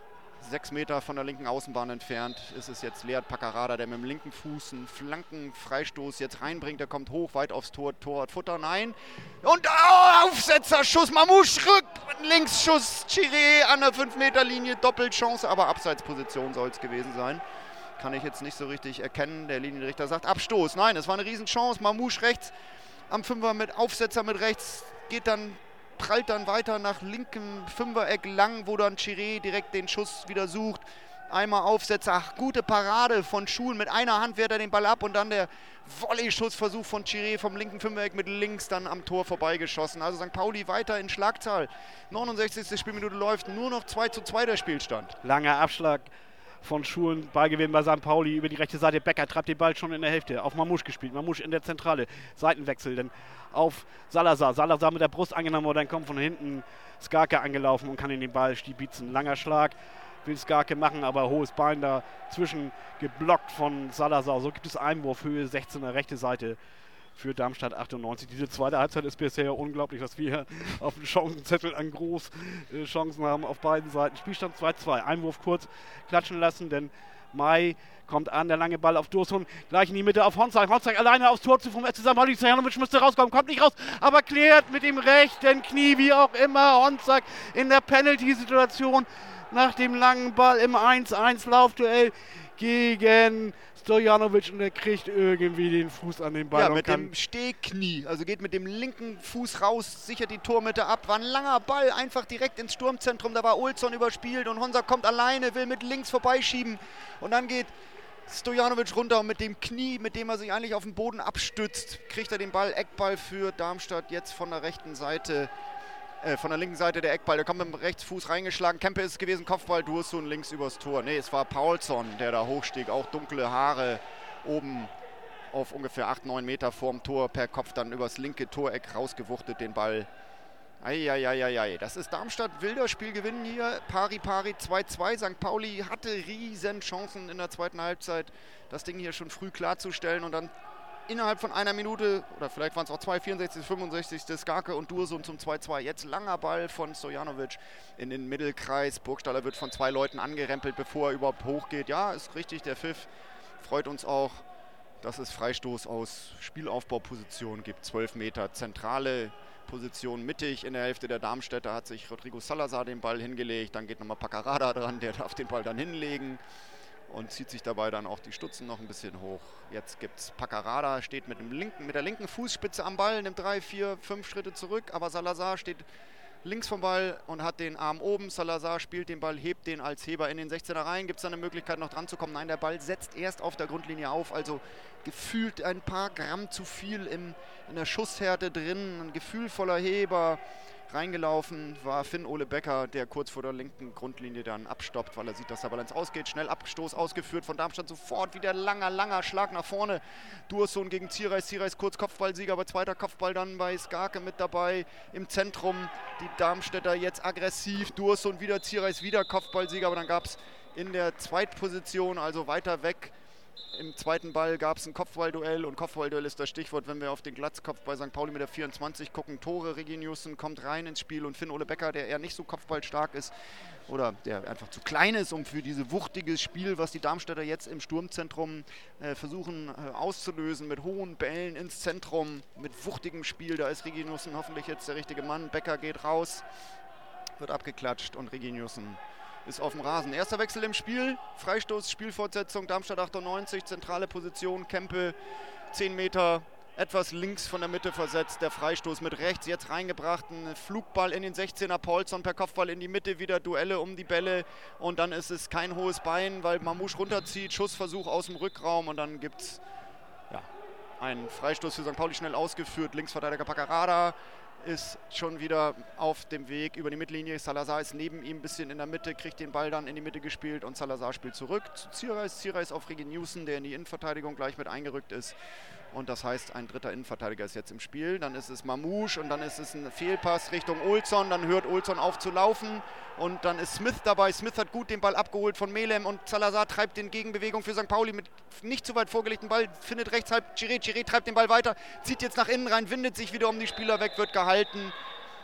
Sechs Meter von der linken Außenbahn entfernt ist es jetzt Lead Paccarada, der mit dem linken Fuß einen Flankenfreistoß jetzt reinbringt. Der kommt hoch, weit aufs Tor, Tor hat Futter, nein. Und oh, Aufsetzer, Schuss, Mamouche, Rück, Linksschuss, Chiré an der fünf Meter Linie, Doppelchance, aber Abseitsposition soll es gewesen sein. Kann ich jetzt nicht so richtig erkennen. Der Linienrichter sagt Abstoß. Nein, es war eine Riesenchance. Mamouche rechts am Fünfer mit Aufsetzer mit rechts, geht dann, prallt dann weiter nach linkem Fünfereck lang, wo dann Chiré direkt den Schuss wieder sucht. Einmal Aufsetzer, ach, gute Parade von Schul. Mit einer Hand wehrt er den Ball ab und dann der Volley-Schussversuch von Chiré vom linken Fünfereck mit links dann am Tor vorbeigeschossen. Also Sankt Pauli weiter in Schlagzahl. neunundsechzigste Spielminute läuft, nur noch zwei zu zwei der Spielstand. Langer Abschlag von Schulen, Ballgewinn bei Sankt Pauli über die rechte Seite. Becker treibt den Ball schon in der Hälfte. Auf Mamouche gespielt. Mamouche in der Zentrale. Seitenwechsel dann auf Salazar. Salazar mit der Brust angenommen und dann kommt von hinten Skarke angelaufen und kann in den Ball stibitzen. Langer Schlag will Skarke machen, aber hohes Bein dazwischen geblockt von Salazar. So gibt es Einwurf, Höhe sechzehner rechte Seite für Darmstadt achtundneunzig. Diese zweite Halbzeit ist bisher unglaublich, was wir auf dem Chancenzettel an Großchancen haben auf beiden Seiten. Spielstand zwei zu zwei. Einwurf kurz klatschen lassen, denn Mai kommt an, der lange Ball auf Dursun, gleich in die Mitte auf Honzak. Honzak alleine aufs Tor zu vom F C Sankt Pauli. Stojanovic müsste rauskommen, kommt nicht raus, aber klärt mit dem rechten Knie, wie auch immer. Honzak in der Penalty-Situation nach dem langen Ball im eins eins Laufduell gegen Stojanovic und er kriegt irgendwie den Fuß an den Ball. Ja, mit dem Stehknie, also geht mit dem linken Fuß raus, sichert die Tormitte ab, war ein langer Ball, einfach direkt ins Sturmzentrum, da war Olsson überspielt und Honzak kommt alleine, will mit links vorbeischieben und dann geht Stojanovic runter und mit dem Knie, mit dem er sich eigentlich auf den Boden abstützt, kriegt er den Ball, Eckball für Darmstadt, jetzt von der rechten Seite. Von der linken Seite der Eckball, der kommt mit dem Rechtsfuß reingeschlagen. Kempe ist es gewesen, Kopfball, Dursun links übers Tor. Ne, es war Paulsson, der da hochstieg, auch dunkle Haare oben auf ungefähr acht, neun Meter vorm Tor, per Kopf dann übers linke Toreck rausgewuchtet den Ball. Eieieiei, das ist Darmstadt, wilder Spielgewinn hier, pari pari zwei zu zwei. Sankt Pauli hatte riesen Chancen in der zweiten Halbzeit, das Ding hier schon früh klarzustellen und dann innerhalb von einer Minute, oder vielleicht waren es auch zwei, vierundsechzig, fünfundsechzig, Skarke und Dursun zum zwei zu zwei. Jetzt langer Ball von Stojanovic in den Mittelkreis. Burgstaller wird von zwei Leuten angerempelt, bevor er überhaupt hochgeht. Ja, ist richtig, der Pfiff freut uns auch, dass es Freistoß aus Spielaufbauposition gibt. zwölf Meter zentrale Position mittig in der Hälfte der Darmstädter hat sich Rodrigo Salazar den Ball hingelegt. Dann geht nochmal Paccarada dran, der darf den Ball dann hinlegen. Und zieht sich dabei dann auch die Stutzen noch ein bisschen hoch. Jetzt gibt es Paccarada, steht mit, dem linken, mit der linken Fußspitze am Ball, nimmt drei, vier, fünf Schritte zurück, aber Salazar steht links vom Ball und hat den Arm oben. Salazar spielt den Ball, hebt den als Heber in den sechzehner rein. Gibt es da eine Möglichkeit noch dran zu kommen? Nein, der Ball setzt erst auf der Grundlinie auf, also gefühlt ein paar Gramm zu viel im, in der Schusshärte drin. Ein gefühlvoller Heber. Reingelaufen war Finn-Ole Becker, der kurz vor der linken Grundlinie dann abstoppt, weil er sieht, dass der Ball ins Ausgeht. Schnell Abstoß ausgeführt von Darmstadt, sofort wieder langer, langer Schlag nach vorne. Dursun gegen Ziereis, Ziereis kurz Kopfballsieger, aber zweiter Kopfball dann bei Skarke mit dabei im Zentrum. Die Darmstädter jetzt aggressiv, Dursun wieder, Ziereis wieder Kopfballsieger, aber dann gab es in der Zweitposition, also weiter weg, im zweiten Ball gab es ein Kopfballduell und Kopfballduell ist das Stichwort, wenn wir auf den Glatzkopf bei Sankt Pauli mit der vierundzwanzig gucken. Tore, Reginiussen kommt rein ins Spiel und Finn-Ole Becker, der eher nicht so kopfballstark ist oder der einfach zu klein ist, um für dieses wuchtige Spiel, was die Darmstädter jetzt im Sturmzentrum äh, versuchen äh, auszulösen, mit hohen Bällen ins Zentrum, mit wuchtigem Spiel. Da ist Reginiussen hoffentlich jetzt der richtige Mann. Becker geht raus, wird abgeklatscht und Reginiussen ist auf dem Rasen. Erster Wechsel im Spiel, Freistoß, Spielfortsetzung, Darmstadt achtundneunzig, zentrale Position, Kempe, zehn Meter, etwas links von der Mitte versetzt, der Freistoß mit rechts, jetzt reingebracht, ein Flugball in den sechzehner, Paulsson per Kopfball in die Mitte, wieder Duelle um die Bälle und dann ist es kein hohes Bein, weil Mamouche runterzieht, Schussversuch aus dem Rückraum und dann gibt es ja, einen Freistoß für Sankt Pauli, schnell ausgeführt, Linksverteidiger Paccarada ist schon wieder auf dem Weg über die Mittellinie. Salazar ist neben ihm ein bisschen in der Mitte, kriegt den Ball dann in die Mitte gespielt und Salazar spielt zurück zu Ziereis. Ziereis auf Reginiussen, der in die Innenverteidigung gleich mit eingerückt ist. Und das heißt, ein dritter Innenverteidiger ist jetzt im Spiel. Dann ist es Mamouche und dann ist es ein Fehlpass Richtung Olsson. Dann hört Olsson auf zu laufen und dann ist Smith dabei. Smith hat gut den Ball abgeholt von Melem und Salazar treibt in Gegenbewegung für Sankt Pauli mit nicht zu weit vorgelegten Ball. Findet rechts halb Chiré. Chiré treibt den Ball weiter, zieht jetzt nach innen rein, windet sich wieder um die Spieler weg, wird gehalten.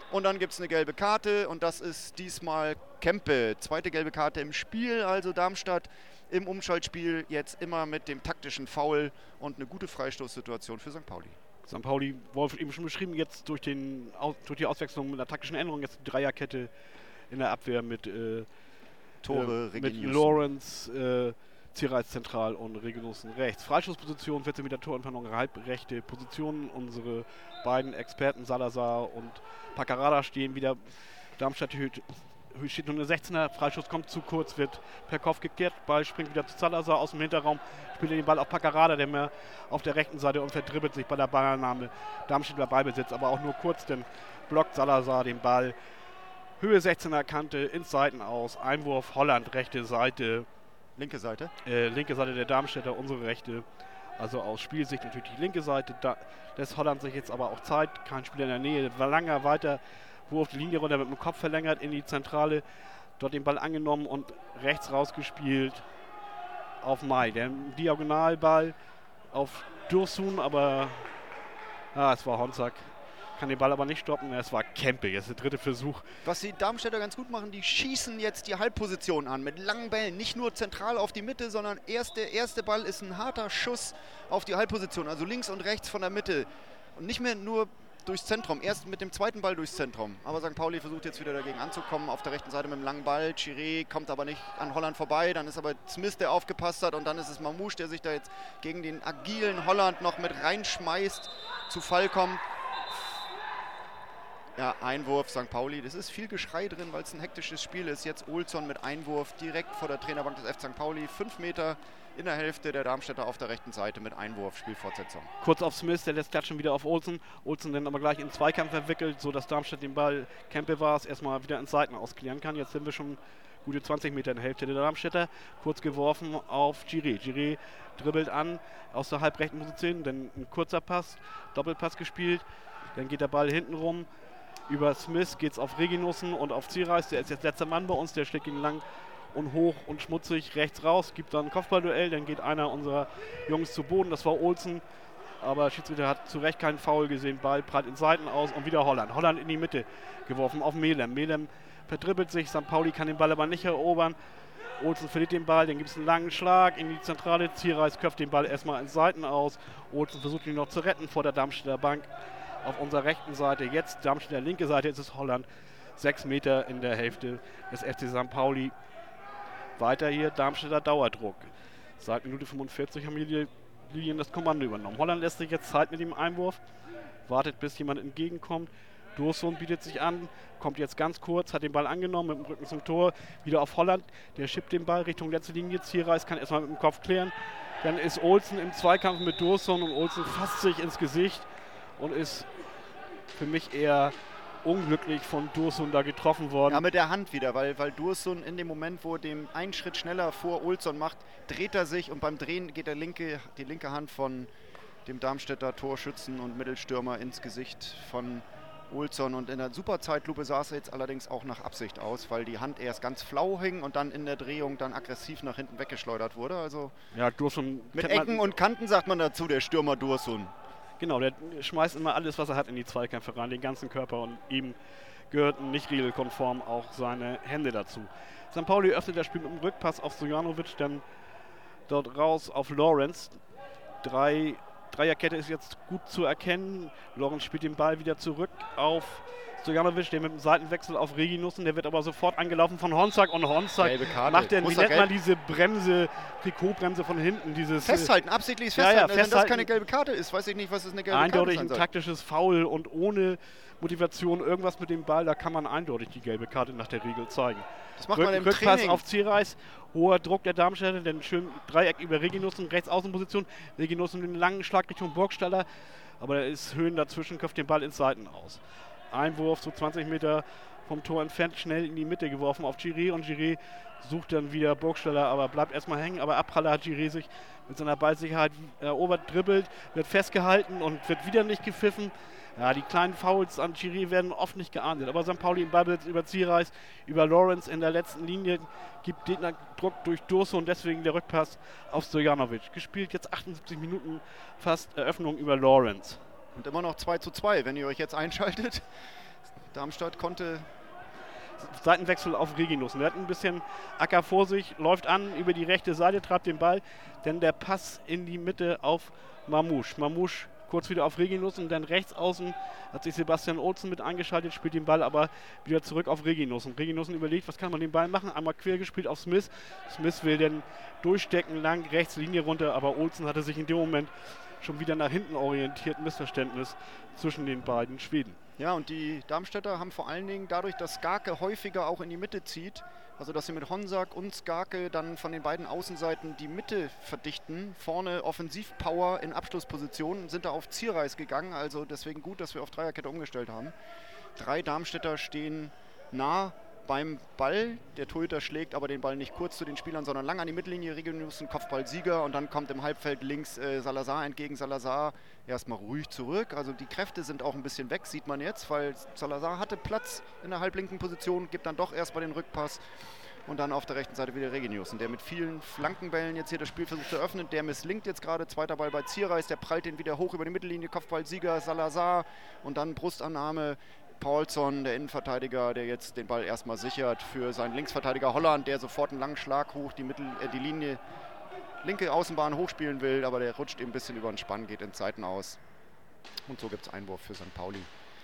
Und dann gibt es eine gelbe Karte und das ist diesmal Kempe. Zweite gelbe Karte im Spiel, also Darmstadt im Umschaltspiel jetzt immer mit dem taktischen Foul und eine gute Freistoßsituation für Sankt Pauli. Sankt Pauli, Wolf eben schon beschrieben, jetzt durch, den, durch die Auswechslung mit einer taktischen Änderung, jetzt die Dreierkette in der Abwehr mit, äh, Tore, äh, mit Lawrence, äh, Zierreiz zentral und Regenussen rechts. Freistoßposition, vierzehn Meter Torentfernung, halbrechte Positionen. Unsere beiden Experten Salazar und Paccarada stehen wieder. Darmstadt steht nur eine sechzehner, Freistoß kommt zu kurz, wird per Kopf geklärt, Ball springt wieder zu Salazar aus dem Hinterraum, spielt den Ball auf Paccarada, der mehr auf der rechten Seite und verdribbelt sich bei der Ballannahme. Darmstadt bei Ballbesitz, aber auch nur kurz, denn blockt Salazar den Ball. Höhe sechzehner Kante, ins Seitenaus, Einwurf, Holland, rechte Seite. Linke Seite? Äh, linke Seite der Darmstädter, unsere rechte. Also aus Spielsicht natürlich die linke Seite. Da lässt Holland sich jetzt aber auch Zeit. Kein Spieler in der Nähe. War langer weiter, Wurf die Linie runter mit dem Kopf verlängert in die Zentrale. Dort den Ball angenommen und rechts rausgespielt auf Mai. Der Diagonalball auf Dursun, aber ah, es war Honzak. Kann den Ball aber nicht stoppen. Es war Kempe, jetzt der dritte Versuch. Was die Darmstädter ganz gut machen, die schießen jetzt die Halbposition an mit langen Bällen. Nicht nur zentral auf die Mitte, sondern erste, erste Ball ist ein harter Schuss auf die Halbposition. Also links und rechts von der Mitte. Und nicht mehr nur durchs Zentrum. Erst mit dem zweiten Ball durchs Zentrum. Aber Sankt Pauli versucht jetzt wieder dagegen anzukommen. Auf der rechten Seite mit dem langen Ball. Chiré kommt aber nicht an Holland vorbei. Dann ist aber Smith, der aufgepasst hat. Und dann ist es Mamouche, der sich da jetzt gegen den agilen Holland noch mit reinschmeißt. Zu Fall kommt. Ja, Einwurf, Sankt Pauli. Das ist viel Geschrei drin, weil es ein hektisches Spiel ist. Jetzt Olsson mit Einwurf direkt vor der Trainerbank des F C Sankt Pauli. Fünf Meter in der Hälfte der Darmstädter auf der rechten Seite mit Einwurf, Spielfortsetzung. Kurz auf Smith, der lässt klatschen wieder auf Olsen. Olsen dann aber gleich in den Zweikampf verwickelt, sodass Darmstadt den Ball, Kempe war es, erstmal wieder ins Seiten ausklären kann. Jetzt sind wir schon gute zwanzig Meter in der Hälfte der Darmstädter. Kurz geworfen auf Giré. Giré dribbelt an aus der halbrechten Position, dann ein kurzer Pass, Doppelpass gespielt. Dann geht der Ball hinten rum. Über Smith geht es auf Regenussen und auf Zierreiz. Der ist jetzt letzter Mann bei uns. Der schlägt ihn lang und hoch und schmutzig rechts raus. Gibt dann ein Kopfballduell. Dann geht einer unserer Jungs zu Boden. Das war Olsen. Aber Schiedsrichter hat zu Recht keinen Foul gesehen. Ball prallt in Seiten aus und wieder Holland. Holland in die Mitte geworfen auf Melem. Melem verdribbelt sich. Sankt Pauli kann den Ball aber nicht erobern. Olsen verliert den Ball. Dann gibt es einen langen Schlag in die Zentrale. Zierreiz köpft den Ball erstmal in Seiten aus. Olsen versucht ihn noch zu retten vor der Darmstädter Bank. Auf unserer rechten Seite, jetzt Darmstädter linke Seite, ist es Holland. Sechs Meter in der Hälfte des F C Sankt Pauli. Weiter hier Darmstädter Dauerdruck. Seit Minute fünfundvierzig haben die Lilien das Kommando übernommen. Holland lässt sich jetzt Zeit mit dem Einwurf. Wartet, bis jemand entgegenkommt. Dursun bietet sich an, kommt jetzt ganz kurz, hat den Ball angenommen mit dem Rücken zum Tor. Wieder auf Holland, der schippt den Ball Richtung letzte Linie. Zierreiz kann erstmal mit dem Kopf klären. Dann ist Olsen im Zweikampf mit Dursun und Olsen fasst sich ins Gesicht. Und ist für mich eher unglücklich von Dursun da getroffen worden. Ja, mit der Hand wieder, weil, weil Dursun in dem Moment, wo er den einen Schritt schneller vor Olsson macht, dreht er sich und beim Drehen geht der linke, die linke Hand von dem Darmstädter Torschützen und Mittelstürmer ins Gesicht von Olsson. Und in der Superzeitlupe sah es jetzt allerdings auch nach Absicht aus, weil die Hand erst ganz flau hing und dann in der Drehung dann aggressiv nach hinten weggeschleudert wurde. Also ja, Dursun mit Ecken und Kanten sagt man dazu, der Stürmer Dursun. Genau, der schmeißt immer alles, was er hat, in die Zweikämpfe rein, den ganzen Körper, und ihm gehörten nicht regelkonform auch seine Hände dazu. Sankt Pauli öffnet das Spiel mit dem Rückpass auf Stojanovic, dann dort raus auf Lawrence. Drei, Dreierkette ist jetzt gut zu erkennen. Lawrence spielt den Ball wieder zurück auf Stojanovic, der mit dem Seitenwechsel auf Reginussen, der wird aber sofort angelaufen von Honzak, und Honzak macht den, wie nennt man diese Bremse, Trikotbremse von hinten, dieses Festhalten, absichtliches ja, Festhalten. ja, Wenn das keine gelbe Karte ist, weiß ich nicht, was ist eine gelbe Karte sein soll. Eindeutig ein taktisches Foul und ohne Motivation irgendwas mit dem Ball, da kann man eindeutig die gelbe Karte nach der Regel zeigen. Das macht Rück, man im Rückpass Training. auf Zierreiz, hoher Druck der Darmstädter, dann schön Dreieck über Reginussen, Rechtsaußenposition, Reginussen den langen Schlag Richtung Burgstaller, aber da ist Höhen dazwischen, köpft den Ball ins Seiten aus. Einwurf so zwanzig Meter vom Tor entfernt, schnell in die Mitte geworfen auf Giré, und Giré sucht dann wieder Burgstaller, aber bleibt erstmal hängen. Aber Abpraller hat Giré sich mit seiner Ballsicherheit erobert, dribbelt, wird festgehalten und wird wieder nicht gepfiffen. Ja, die kleinen Fouls an Giré werden oft nicht geahndet. Aber Sankt Pauli im Ballbesitz über Zierreiz, über Lawrence in der letzten Linie, gibt Gegner Druck durch Dursun und deswegen der Rückpass auf Stojanovic. Gespielt jetzt achtundsiebzig Minuten, fast Eröffnung über Lawrence. Und immer noch zwei zu zwei, wenn ihr euch jetzt einschaltet. Darmstadt konnte... Seitenwechsel auf Reginussen. Er hat ein bisschen Acker vor sich, läuft an über die rechte Seite, treibt den Ball. Dann der Pass in die Mitte auf Mamouche. Mamouche kurz wieder auf Reginussen, dann rechts außen hat sich Sebastian Olsen mit eingeschaltet, spielt den Ball aber wieder zurück auf Reginussen. Reginussen überlegt, was kann man den Ball machen? Einmal quer gespielt auf Smith. Smith will dann durchstecken, lang, rechts Linie runter, aber Olsen hatte sich in dem Moment schon wieder nach hinten orientiert. Missverständnis zwischen den beiden Schweden. Ja, und die Darmstädter haben vor allen Dingen dadurch, dass Skarke häufiger auch in die Mitte zieht, also dass sie mit Honsack und Skarke dann von den beiden Außenseiten die Mitte verdichten, vorne Offensivpower in Abschlusspositionen, sind da auf Zierreis gegangen, also deswegen gut, dass wir auf Dreierkette umgestellt haben. Drei Darmstädter stehen nah beim Ball, der Torhüter schlägt aber den Ball nicht kurz zu den Spielern, sondern lang an die Mittellinie, Reginussen, Kopfballsieger und dann kommt im Halbfeld links äh, Salazar entgegen. Salazar erstmal ruhig zurück, also die Kräfte sind auch ein bisschen weg, sieht man jetzt, weil Salazar hatte Platz in der halblinken Position, gibt dann doch erstmal den Rückpass und dann auf der rechten Seite wieder Reginussen, der mit vielen Flankenbällen jetzt hier das Spiel versucht zu öffnen, der misslingt jetzt gerade, zweiter Ball bei Zierreis, der prallt den wieder hoch über die Mittellinie, Kopfballsieger Salazar und dann Brustannahme. Paulsson, der Innenverteidiger, der jetzt den Ball erstmal sichert für seinen Linksverteidiger Holland, der sofort einen langen Schlag hoch die, Mittel, äh, die Linie, linke Außenbahn hochspielen will, aber der rutscht eben ein bisschen über den Spann, geht in Seiten aus. Und so gibt es Einwurf für Sankt Pauli.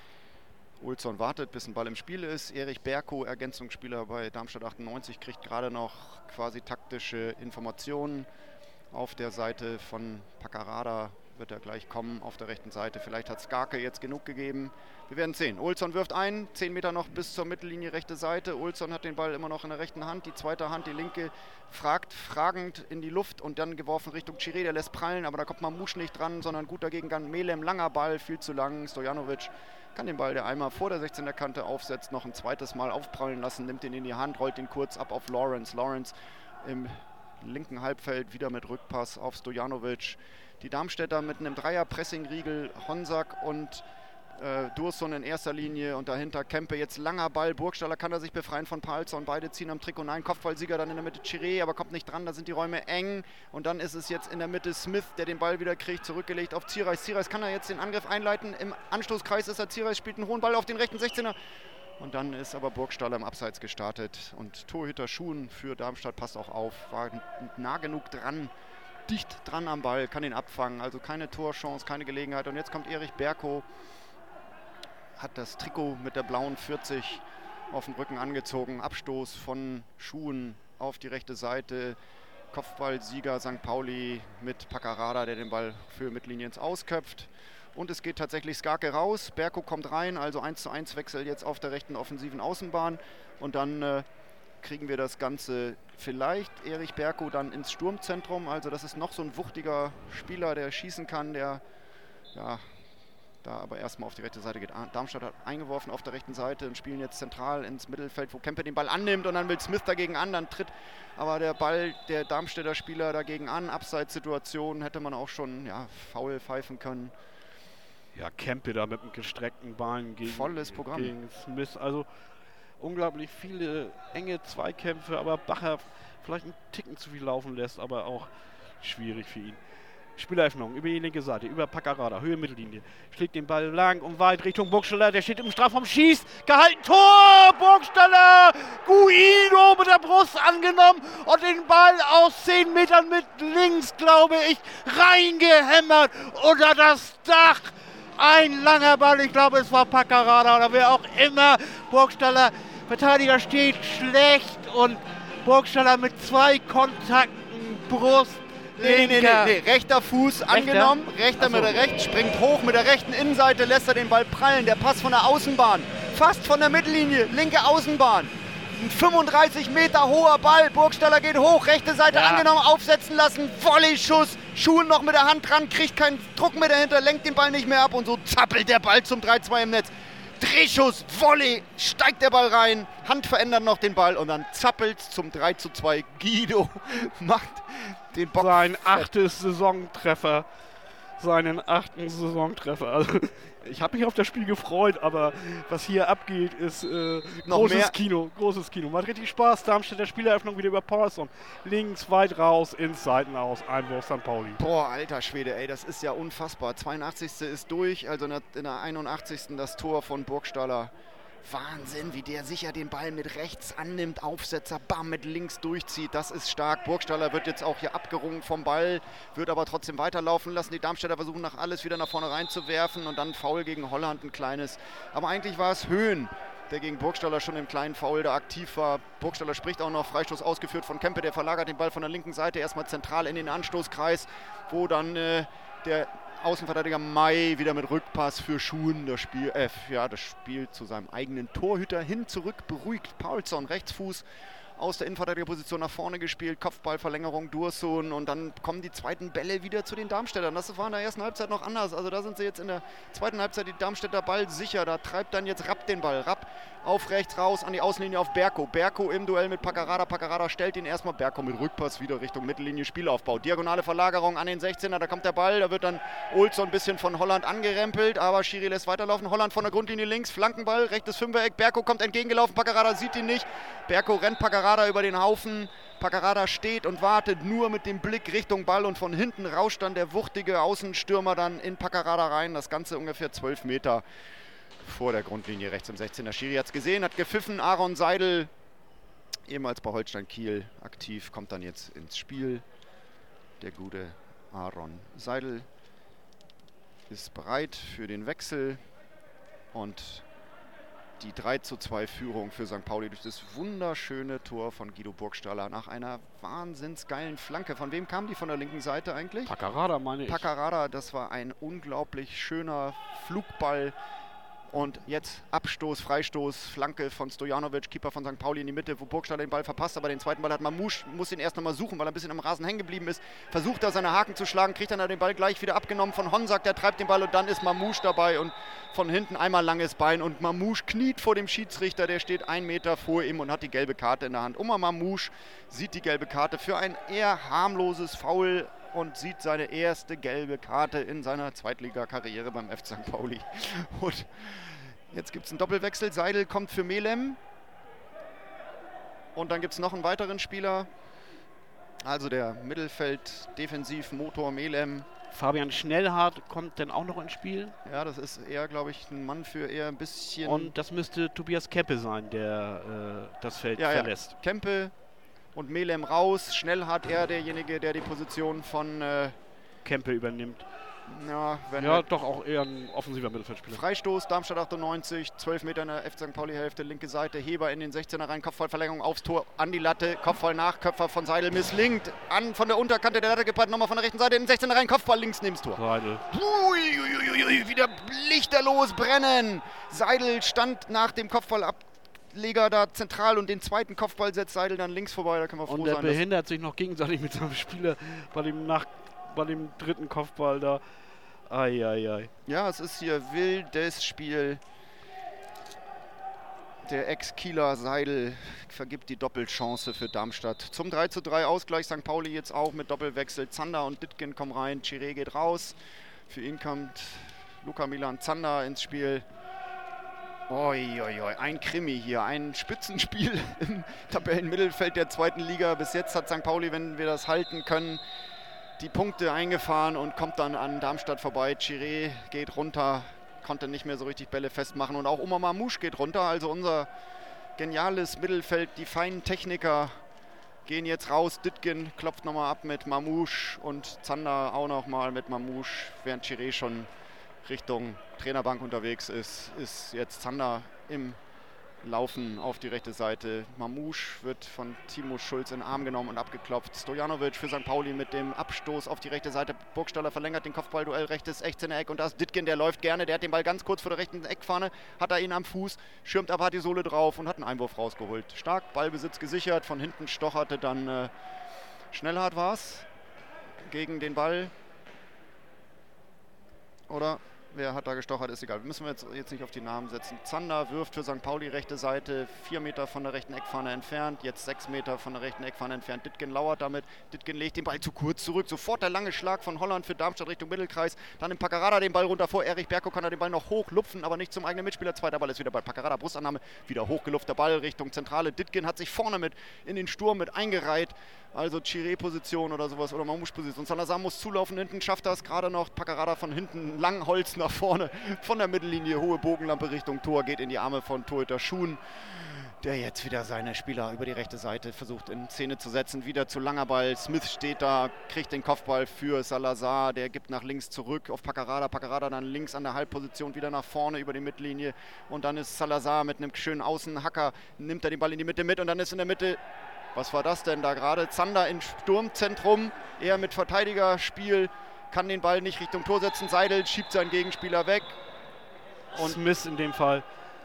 Olsson wartet, bis ein Ball im Spiel ist. Erich Berko, Ergänzungsspieler bei Darmstadt achtundneunzig, kriegt gerade noch quasi taktische Informationen. Auf der Seite von Paccarada wird er gleich kommen, auf der rechten Seite. Vielleicht hat Skarke jetzt genug gegeben. Wir werden sehen. Olsson wirft ein, zehn Meter noch bis zur Mittellinie, rechte Seite. Olsson hat den Ball immer noch in der rechten Hand, die zweite Hand, die linke, fragt fragend in die Luft und dann geworfen Richtung Chiré, der lässt prallen, aber da kommt Mamouche nicht dran, sondern gut dagegen kann Melem, langer Ball, viel zu lang. Stojanovic kann den Ball, der einmal vor der sechzehner Kante aufsetzt, noch ein zweites Mal aufprallen lassen, nimmt ihn in die Hand, rollt ihn kurz ab auf Lawrence. Lawrence im linken Halbfeld wieder mit Rückpass auf Stojanovic. Die Darmstädter mit einem Dreier-Pressing-Riegel, Honsack und äh, Dursson in erster Linie und dahinter Kempe. Jetzt langer Ball, Burgstaller kann er sich befreien von Paulsson. Beide ziehen am Trikot. Nein, Kopfballsieger dann in der Mitte Chiré, aber kommt nicht dran, da sind die Räume eng. Und dann ist es jetzt in der Mitte Smith, der den Ball wieder kriegt, zurückgelegt auf Zierreis. Zierreis kann er jetzt den Angriff einleiten. Im Anstoßkreis ist er, Zierreis spielt einen hohen Ball auf den rechten sechzehner. Und dann ist aber Burgstaller im Abseits gestartet. Und Torhüter Schuhen für Darmstadt passt auch auf, war nah genug dran, dicht dran am Ball, kann ihn abfangen. Also keine Torchance, keine Gelegenheit. Und jetzt kommt Erich Berko, hat das Trikot mit der blauen vierzig auf dem Rücken angezogen. Abstoß von Schuhen auf die rechte Seite. Kopfballsieger Sankt Pauli mit Paccarada, der den Ball für Mittellinie ins Ausköpft. Und es geht tatsächlich Skarke raus. Berko kommt rein, also eins zu eins Wechsel jetzt auf der rechten offensiven Außenbahn. Und dann äh, kriegen wir das Ganze vielleicht Erich Berko dann ins Sturmzentrum. Also das ist noch so ein wuchtiger Spieler, der schießen kann, der ja, da aber erstmal auf die rechte Seite geht. Darmstadt hat eingeworfen auf der rechten Seite und spielen jetzt zentral ins Mittelfeld, wo Kempe den Ball annimmt und dann will Smith dagegen an, dann tritt aber der Ball der Darmstädter Spieler dagegen an. Abseitssituation hätte man auch schon ja, faul pfeifen können. Ja, Kempe da mit einem gestreckten Bein gegen, Volles Programm. gegen Smith. Also unglaublich viele enge Zweikämpfe, aber Bacher vielleicht einen Ticken zu viel laufen lässt, aber auch schwierig für ihn. Spieleröffnung über die linke Seite, über Paccarada, Höhe Mittellinie. Schlägt den Ball lang und weit Richtung Burgstaller, der steht im Strafraum, schießt, gehalten, Tor, Burgstaller, Guido mit der Brust angenommen und den Ball aus zehn Metern mit links, glaube ich, reingehämmert unter das Dach. Ein langer Ball, ich glaube es war Paccarada oder wer auch immer. Burgstaller, Verteidiger steht schlecht und Burgstaller mit zwei Kontakten, Brust, Nee, nee, nee, nee, rechter Fuß rechter? angenommen, rechter so. Mit der rechten, springt hoch, mit der rechten Innenseite lässt er den Ball prallen, der Pass von der Außenbahn, fast von der Mittellinie, linke Außenbahn. Ein fünfunddreißig Meter hoher Ball, Burgstaller geht hoch, rechte Seite ja. angenommen, aufsetzen lassen, Volley-Schuss, Schuhen noch mit der Hand dran, kriegt keinen Druck mehr dahinter, lenkt den Ball nicht mehr ab und so zappelt der Ball zum drei zwei im Netz. Drehschuss, Volley, steigt der Ball rein, Hand verändert noch den Ball und dann zappelt zum drei zu zwei. Guido macht den Bock. Sein achtes Saisontreffer seinen achten Saisontreffer. Also, ich habe mich auf das Spiel gefreut, aber was hier abgeht, ist äh, Noch großes mehr. Kino. Großes Kino. Macht richtig Spaß. Darmstädter Spieleröffnung wieder über Paulson. Links, weit raus, ins Seitenaus. Einwurf Sankt Pauli. Boah, alter Schwede, ey, das ist ja unfassbar. zweiundachtzigste ist durch, also in der, in der einundachtzigsten das Tor von Burgstaller. Wahnsinn, wie der sicher den Ball mit rechts annimmt, Aufsetzer, bam, mit links durchzieht. Das ist stark. Burgstaller wird jetzt auch hier abgerungen vom Ball, wird aber trotzdem weiterlaufen lassen. Die Darmstädter versuchen nach alles wieder nach vorne reinzuwerfen und dann Foul gegen Holland, ein kleines. Aber eigentlich war es Höhn, der gegen Burgstaller schon im kleinen Foul da aktiv war. Burgstaller spricht auch noch, Freistoß ausgeführt von Kempe, der verlagert den Ball von der linken Seite erstmal zentral in den Anstoßkreis, wo dann äh, der Außenverteidiger May wieder mit Rückpass für Schuhen das Spiel, äh, ja, das Spiel zu seinem eigenen Torhüter hin zurück beruhigt. Paulson, Rechtsfuß aus der Innenverteidigerposition nach vorne gespielt, Kopfballverlängerung, Dursun und dann kommen die zweiten Bälle wieder zu den Darmstädtern. Das war in der ersten Halbzeit noch anders, also da sind sie jetzt in der zweiten Halbzeit die Darmstädter Ball sicher, da treibt dann jetzt Rapp den Ball, Rapp auf rechts raus an die Außenlinie auf Berko, Berko im Duell mit Paccarada, Paccarada stellt ihn erstmal, Berko mit Rückpass wieder Richtung Mittellinie, Spielaufbau, diagonale Verlagerung an den sechzehner, da kommt der Ball, da wird dann Olsson ein bisschen von Holland angerempelt, aber Schiri lässt weiterlaufen, Holland von der Grundlinie links, Flankenball, rechtes Fünfereck, Berko kommt entgegengelaufen, Paccarada sieht ihn nicht, Berko rennt Paccarada über den Haufen, Paccarada steht und wartet nur mit dem Blick Richtung Ball und von hinten rauscht dann der wuchtige Außenstürmer dann in Paccarada rein, das Ganze ungefähr zwölf Meter vor der Grundlinie rechts im sechzehner. Schiri hat es gesehen, hat gepfiffen, Aaron Seidel, ehemals bei Holstein Kiel aktiv, kommt dann jetzt ins Spiel. Der gute Aaron Seidel ist bereit für den Wechsel und die drei zu zwei Führung für Sankt Pauli durch das wunderschöne Tor von Guido Burgstaller nach einer wahnsinnsgeilen Flanke. Von wem kam die von der linken Seite eigentlich? Paccarada, meine ich. Paccarada, das war ein unglaublich schöner Flugball. Und jetzt Abstoß, Freistoß, Flanke von Stojanovic, Keeper von Sankt Pauli in die Mitte, wo Burgstaller den Ball verpasst, aber den zweiten Ball hat Mamouche, muss ihn erst nochmal suchen, weil er ein bisschen am Rasen hängen geblieben ist. Versucht da seine Haken zu schlagen, kriegt dann den Ball gleich wieder abgenommen von Honsack, der treibt den Ball und dann ist Mamouche dabei und von hinten einmal langes Bein und Mamouche kniet vor dem Schiedsrichter, der steht einen Meter vor ihm und hat die gelbe Karte in der Hand. Oma Mamouche sieht die gelbe Karte für ein eher harmloses Foul und sieht seine erste gelbe Karte in seiner Zweitligakarriere beim F C Sankt Pauli. Und jetzt gibt es einen Doppelwechsel. Seidel kommt für Melem. Und dann gibt es noch einen weiteren Spieler. Also der Mittelfeld-Defensiv-Motor Melem. Fabian Schnellhardt kommt dann auch noch ins Spiel. Ja, das ist eher, glaube ich, ein Mann für eher ein bisschen... Und das müsste Tobias Kempe sein, der äh, das Feld ja, verlässt. Ja. Kempe und Melem raus. Schnellhardt eher derjenige, der die Position von... Äh, Kempe übernimmt. Ja, wenn ja doch auch eher ein offensiver Mittelfeldspieler. Freistoß, Darmstadt achtundneunzig, zwölf Meter in der F C Sankt Pauli-Hälfte, linke Seite, Heber in den sechzehner rein, Kopfballverlängerung aufs Tor, an die Latte, Kopfball nach, Köpfer von Seidel misslingt, an von der Unterkante der Latte gepackt, nochmal von der rechten Seite in den sechzehner rein, Kopfball links neben das Tor. Seidel. Uiuiuiui, wieder lichterlos brennen. Seidel stand nach dem Kopfballableger da zentral und den zweiten Kopfball setzt Seidel dann links vorbei, da kann man froh und er sein. behindert sich noch gegenseitig mit seinem Spieler bei dem, nach, bei dem dritten Kopfball da. Ai, ai, ai. Ja, es ist hier wildes Spiel. Der Ex-Kieler Seidel vergibt die Doppelchance für Darmstadt. Zum drei zu drei Ausgleich, Sankt Pauli jetzt auch mit Doppelwechsel. Zander und Dittgen kommen rein, Chiré geht raus. Für ihn kommt Luca Milan Zander ins Spiel. Oi, oi, oi. Ein Krimi hier, ein Spitzenspiel im Tabellenmittelfeld der zweiten Liga. Bis jetzt hat Sankt Pauli, wenn wir das halten können, die Punkte eingefahren und kommt dann an Darmstadt vorbei. Chiré geht runter, konnte nicht mehr so richtig Bälle festmachen. Und auch Oma Mamouche geht runter. Also unser geniales Mittelfeld, die feinen Techniker gehen jetzt raus. Dittgen klopft nochmal ab mit Mamouche und Zander auch nochmal mit Mamouche. Während Chiré schon Richtung Trainerbank unterwegs ist, ist jetzt Zander im Laufen auf die rechte Seite. Mamouche wird von Timo Schulz in den Arm genommen und abgeklopft. Stojanovic für Sankt Pauli mit dem Abstoß auf die rechte Seite. Burgstaller verlängert den Kopfballduell, rechtes sechzehner Eck und da ist Dittgen, der läuft gerne. Der hat den Ball ganz kurz vor der rechten Eckfahne, hat er ihn am Fuß, schirmt aber, hat die Sohle drauf und hat einen Einwurf rausgeholt. Stark, Ballbesitz gesichert, von hinten stocherte dann äh, Schnellhardt war's gegen den Ball. Oder Wer hat da gestochert, ist egal. Müssen wir jetzt, jetzt nicht auf die Namen setzen. Zander wirft für Sankt Pauli rechte Seite, vier Meter von der rechten Eckfahne entfernt. Jetzt sechs Meter von der rechten Eckfahne entfernt. Dittgen lauert damit. Dittgen legt den Ball zu kurz zurück. Sofort der lange Schlag von Holland für Darmstadt Richtung Mittelkreis. Dann im Paccarada den Ball runter vor. Erich Berko kann er den Ball noch hochlupfen, aber nicht zum eigenen Mitspieler. Zweiter Ball ist wieder bei Paccarada. Brustannahme, wieder hochgelupfter Ball Richtung Zentrale. Dittgen hat sich vorne mit in den Sturm mit eingereiht. Also Chiré-Position oder sowas oder Mamouche-Position. Salazar muss zulaufen, hinten schafft das gerade noch. Paccarada von hinten, Langholz nach vorne, von der Mittellinie, hohe Bogenlampe Richtung Tor, geht in die Arme von Torhüter Schuhn, der jetzt wieder seine Spieler über die rechte Seite versucht in Szene zu setzen. Wieder zu langer Ball, Smith steht da, kriegt den Kopfball für Salazar, der gibt nach links zurück auf Paccarada. Paccarada dann links an der Halbposition wieder nach vorne über die Mittellinie und dann ist Salazar mit einem schönen Außenhacker, nimmt er den Ball in die Mitte mit und dann ist in der Mitte... Was war das denn da gerade? Zander im Sturmzentrum, eher mit Verteidigerspiel, kann den Ball nicht Richtung Tor setzen. Seidel schiebt seinen Gegenspieler weg. Und Smith in dem Fall.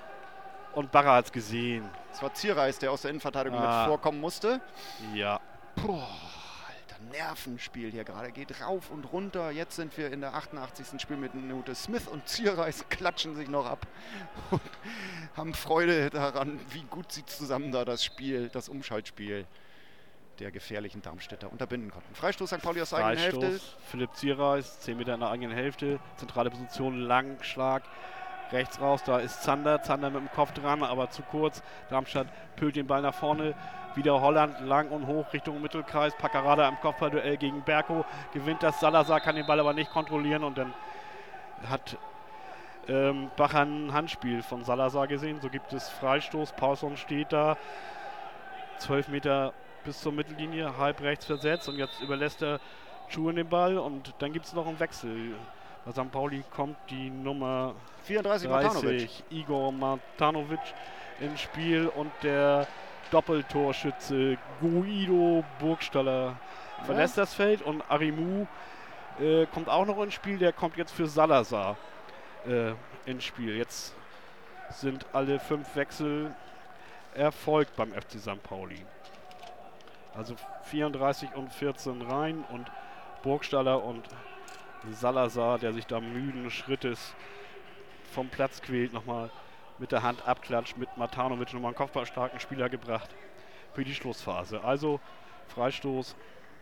Und Barra hat es gesehen. Es war Zierreis, der aus der Innenverteidigung ah. mit vorkommen musste. Ja. Puh, alter Nervenspiel hier gerade. Geht rauf und runter. Jetzt sind wir in der achtundachtzigsten Spielminute. Smith und Zierreis klatschen sich noch ab. Und haben Freude daran, wie gut sie zusammen da das Spiel, das Umschaltspiel der gefährlichen Darmstädter unterbinden konnten. Freistoß Sankt Pauli aus der eigenen Hälfte. Philipp Zierreis, zehn Meter in der eigenen Hälfte. Zentrale Position, Langschlag. Rechts raus, da ist Zander. Zander mit dem Kopf dran, aber zu kurz. Darmstadt pölt den Ball nach vorne. Wieder Holland, lang und hoch Richtung Mittelkreis. Paccarada im Kopfballduell gegen Berko. Gewinnt das. Salazar kann den Ball aber nicht kontrollieren. Und dann hat ähm, Bacher ein Handspiel von Salazar gesehen. So gibt es Freistoß. Paulson steht da. zwölf Meter bis zur Mittellinie, halb rechts versetzt. Und jetzt überlässt er Schuhen den Ball. Und dann gibt es noch einen Wechsel. Bei Sankt Pauli kommt die Nummer vierunddreißig, dreißig, Matanovic. Igor Matanovic ins Spiel und der Doppeltorschütze Guido Burgstaller ja. verlässt das Feld und Arimou äh, kommt auch noch ins Spiel, der kommt jetzt für Salazar äh, ins Spiel. Jetzt sind alle fünf Wechsel erfolgt beim F C Sankt Pauli. Also vierunddreißig und vierzehn rein und Burgstaller und Salazar, der sich da müden Schrittes vom Platz quält, nochmal mit der Hand abklatscht, mit Matanovic nochmal einen kopfballstarken Spieler gebracht für die Schlussphase. Also Freistoß.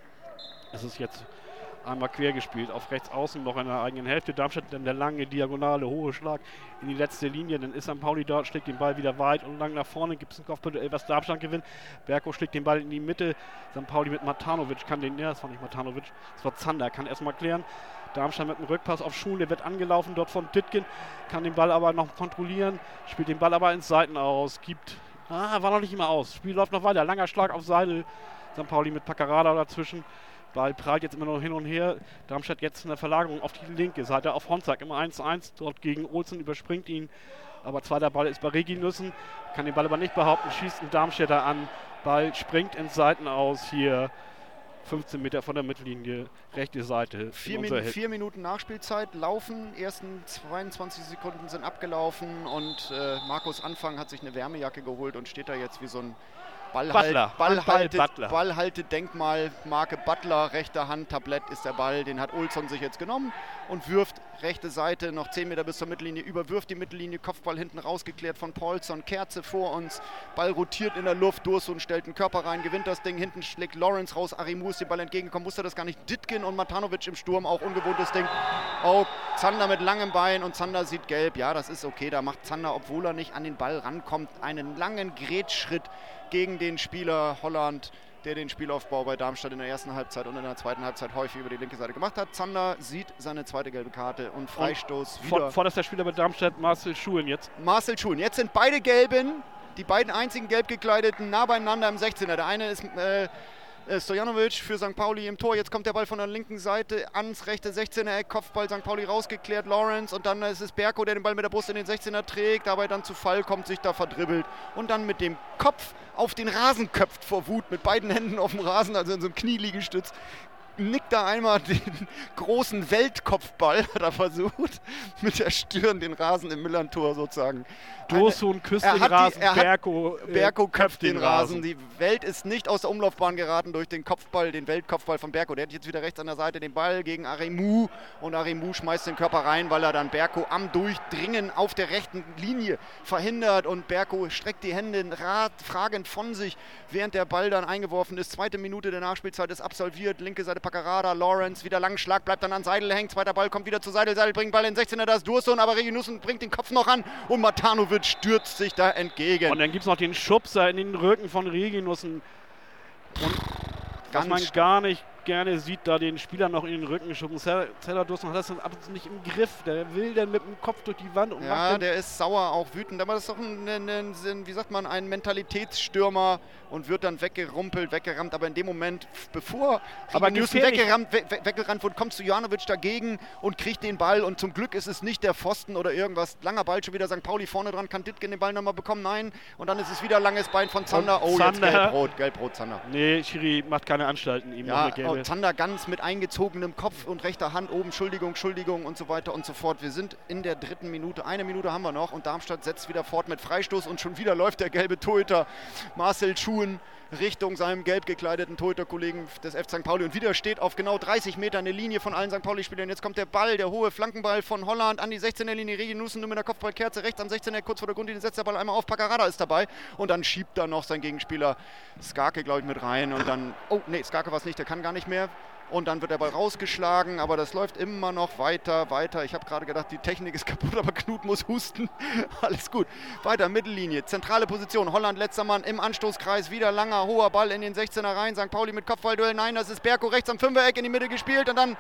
Es ist jetzt einmal quer gespielt, auf rechts außen noch in der eigenen Hälfte. Darmstadt dann der lange Diagonale, hohe Schlag in die letzte Linie. Dann ist Sankt Pauli dort, schlägt den Ball wieder weit und lang nach vorne. Gibt es ein Kopfballduell, was Darmstadt gewinnt. Berko schlägt den Ball in die Mitte. Sankt Pauli mit Matanovic kann den, ja, das war nicht Matanovic, das war Zander, kann erstmal klären. Darmstadt mit dem Rückpass auf Schuhn, der wird angelaufen dort von Dittgen, kann den Ball aber noch kontrollieren, spielt den Ball aber ins Seiten aus, gibt, ah, war noch nicht immer aus. Spiel läuft noch weiter, langer Schlag auf Seidel. Sankt Pauli mit Paccarada dazwischen. Ball prallt jetzt immer noch hin und her. Darmstadt jetzt in der Verlagerung auf die linke Seite, auf Honzak, immer eins zu eins, dort gegen Olsen, überspringt ihn. Aber zweiter Ball ist bei Reginüssen, kann den Ball aber nicht behaupten, schießt einen Darmstädter an. Ball springt ins Seiten aus hier. fünfzehn Meter von der Mittellinie, rechte Seite. Vier, Min vier Minuten Nachspielzeit laufen, ersten zweiundzwanzig Sekunden sind abgelaufen und äh, Markus Anfang hat sich eine Wärmejacke geholt und steht da jetzt wie so ein Ballhalt, Ballhalte, Ball, Ballhalte Denkmal, Marke Butler, rechter Hand, Tablett ist der Ball, den hat Olsson sich jetzt genommen und wirft rechte Seite, noch zehn Meter bis zur Mittellinie, überwirft die Mittellinie, Kopfball hinten rausgeklärt von Paulson, Kerze vor uns, Ball rotiert in der Luft, Dursun stellt den Körper rein, gewinnt das Ding, hinten schlägt Lawrence raus, Arimou ist dem Ball entgegengekommen, wusste das gar nicht, Dittgen und Matanovic im Sturm, auch ungewohntes Ding, auch Zander mit langem Bein und Zander sieht gelb, ja, das ist okay, da macht Zander, obwohl er nicht an den Ball rankommt, einen langen Grätschritt gegen den Spieler Holland, der den Spielaufbau bei Darmstadt in der ersten Halbzeit und in der zweiten Halbzeit häufig über die linke Seite gemacht hat. Zander sieht seine zweite gelbe Karte und Freistoß und wieder. Vorderster Spieler bei Darmstadt, Marcel Schuhen jetzt. Marcel Schuhen. Jetzt sind beide Gelben, die beiden einzigen gelb gekleideten, nah beieinander im sechzehner. Der eine ist äh, Stojanovic für Sankt Pauli im Tor. Jetzt kommt der Ball von der linken Seite ans rechte sechzehner-Eck. Kopfball Sankt Pauli rausgeklärt. Lawrence und dann ist es Berko, der den Ball mit der Brust in den sechzehner trägt. Dabei dann zu Fall kommt, sich da verdribbelt und dann mit dem Kopf auf den Rasen köpft vor Wut. Mit beiden Händen auf dem Rasen, also in so einem Knieliegestütz. nickt da einmal den großen Weltkopfball, hat er versucht, mit der Stirn den Rasen im Millantor sozusagen. Dursun küsst den hat Rasen, die, er hat, Berko, äh, Berko köpft den Rasen. Rasen. Die Welt ist nicht aus der Umlaufbahn geraten durch den Kopfball, den Weltkopfball von Berko. Der hat jetzt wieder rechts an der Seite den Ball gegen Aremu und Aremu schmeißt den Körper rein, weil er dann Berko am Durchdringen auf der rechten Linie verhindert und Berko streckt die Hände rat, fragend von sich, während der Ball dann eingeworfen ist. Zweite Minute der Nachspielzeit ist absolviert, linke Seite Paccarada, Lawrence, wieder langen Schlag, bleibt dann an Seidel hängen, zweiter Ball kommt wieder zu Seidel, Seidel bringt Ball in sechzehner, da ist Dursun, aber Reginussen bringt den Kopf noch an und Matanovic stürzt sich da entgegen. Und dann gibt es noch den Schubser in den Rücken von Reginussen. Und was man gar nicht gerne sieht, da den Spieler noch in den Rücken schubsen. Serdar Dursun hat das dann absolut nicht im Griff. Der will dann mit dem Kopf durch die Wand und ja, macht dann der ist sauer, auch wütend. Aber das ist doch ein, ein, ein, wie sagt man, ein Mentalitätsstürmer und wird dann weggerumpelt, weggerammt. Aber in dem Moment, bevor Reginussen weggerammt, we weggerannt wurde, kommt Stojanovic dagegen und kriegt den Ball. Und zum Glück ist es nicht der Pfosten oder irgendwas. Langer Ball, schon wieder Sankt Pauli vorne dran. Kann Dittgen den Ball nochmal bekommen? Nein. Und dann ist es wieder langes Bein von Zander. Und oh, Zander. jetzt gelb-rot, gelb-rot, Zander. Nee, Schiri macht keine Anstalten, ihm ja, noch eine gelbe. Zander ganz mit eingezogenem Kopf und rechter Hand oben, Entschuldigung, Entschuldigung und so weiter und so fort. Wir sind in der dritten Minute, eine Minute haben wir noch und Darmstadt setzt wieder fort mit Freistoß und schon wieder läuft der gelbe Torhüter Marcel Schuhen Richtung seinem gelb gekleideten Torhüterkollegen des F C Sankt Pauli und wieder steht auf genau dreißig Meter eine Linie von allen Sankt Pauli-Spielern. Jetzt kommt der Ball, der hohe Flankenball von Holland an die sechzehner Linie. Reginussen nur mit der Kopfballkerze rechts an sechzehner, kurz vor der Grundlinie setzt der Ball einmal auf. Paccarada ist dabei und dann schiebt da noch sein Gegenspieler Skarke, glaube ich, mit rein und dann, oh nee, Skarke war es nicht, der kann gar nicht mehr. Und dann wird der Ball rausgeschlagen, aber das läuft immer noch weiter, weiter. Ich habe gerade gedacht, die Technik ist kaputt, aber Knut muss husten. Alles gut. Weiter, Mittellinie, zentrale Position. Holland, letzter Mann im Anstoßkreis. Wieder langer, hoher Ball in den sechzehner rein. Sankt Pauli mit Kopfballduell. Nein, das ist Berko rechts am Fünfereck in die Mitte gespielt. Und dann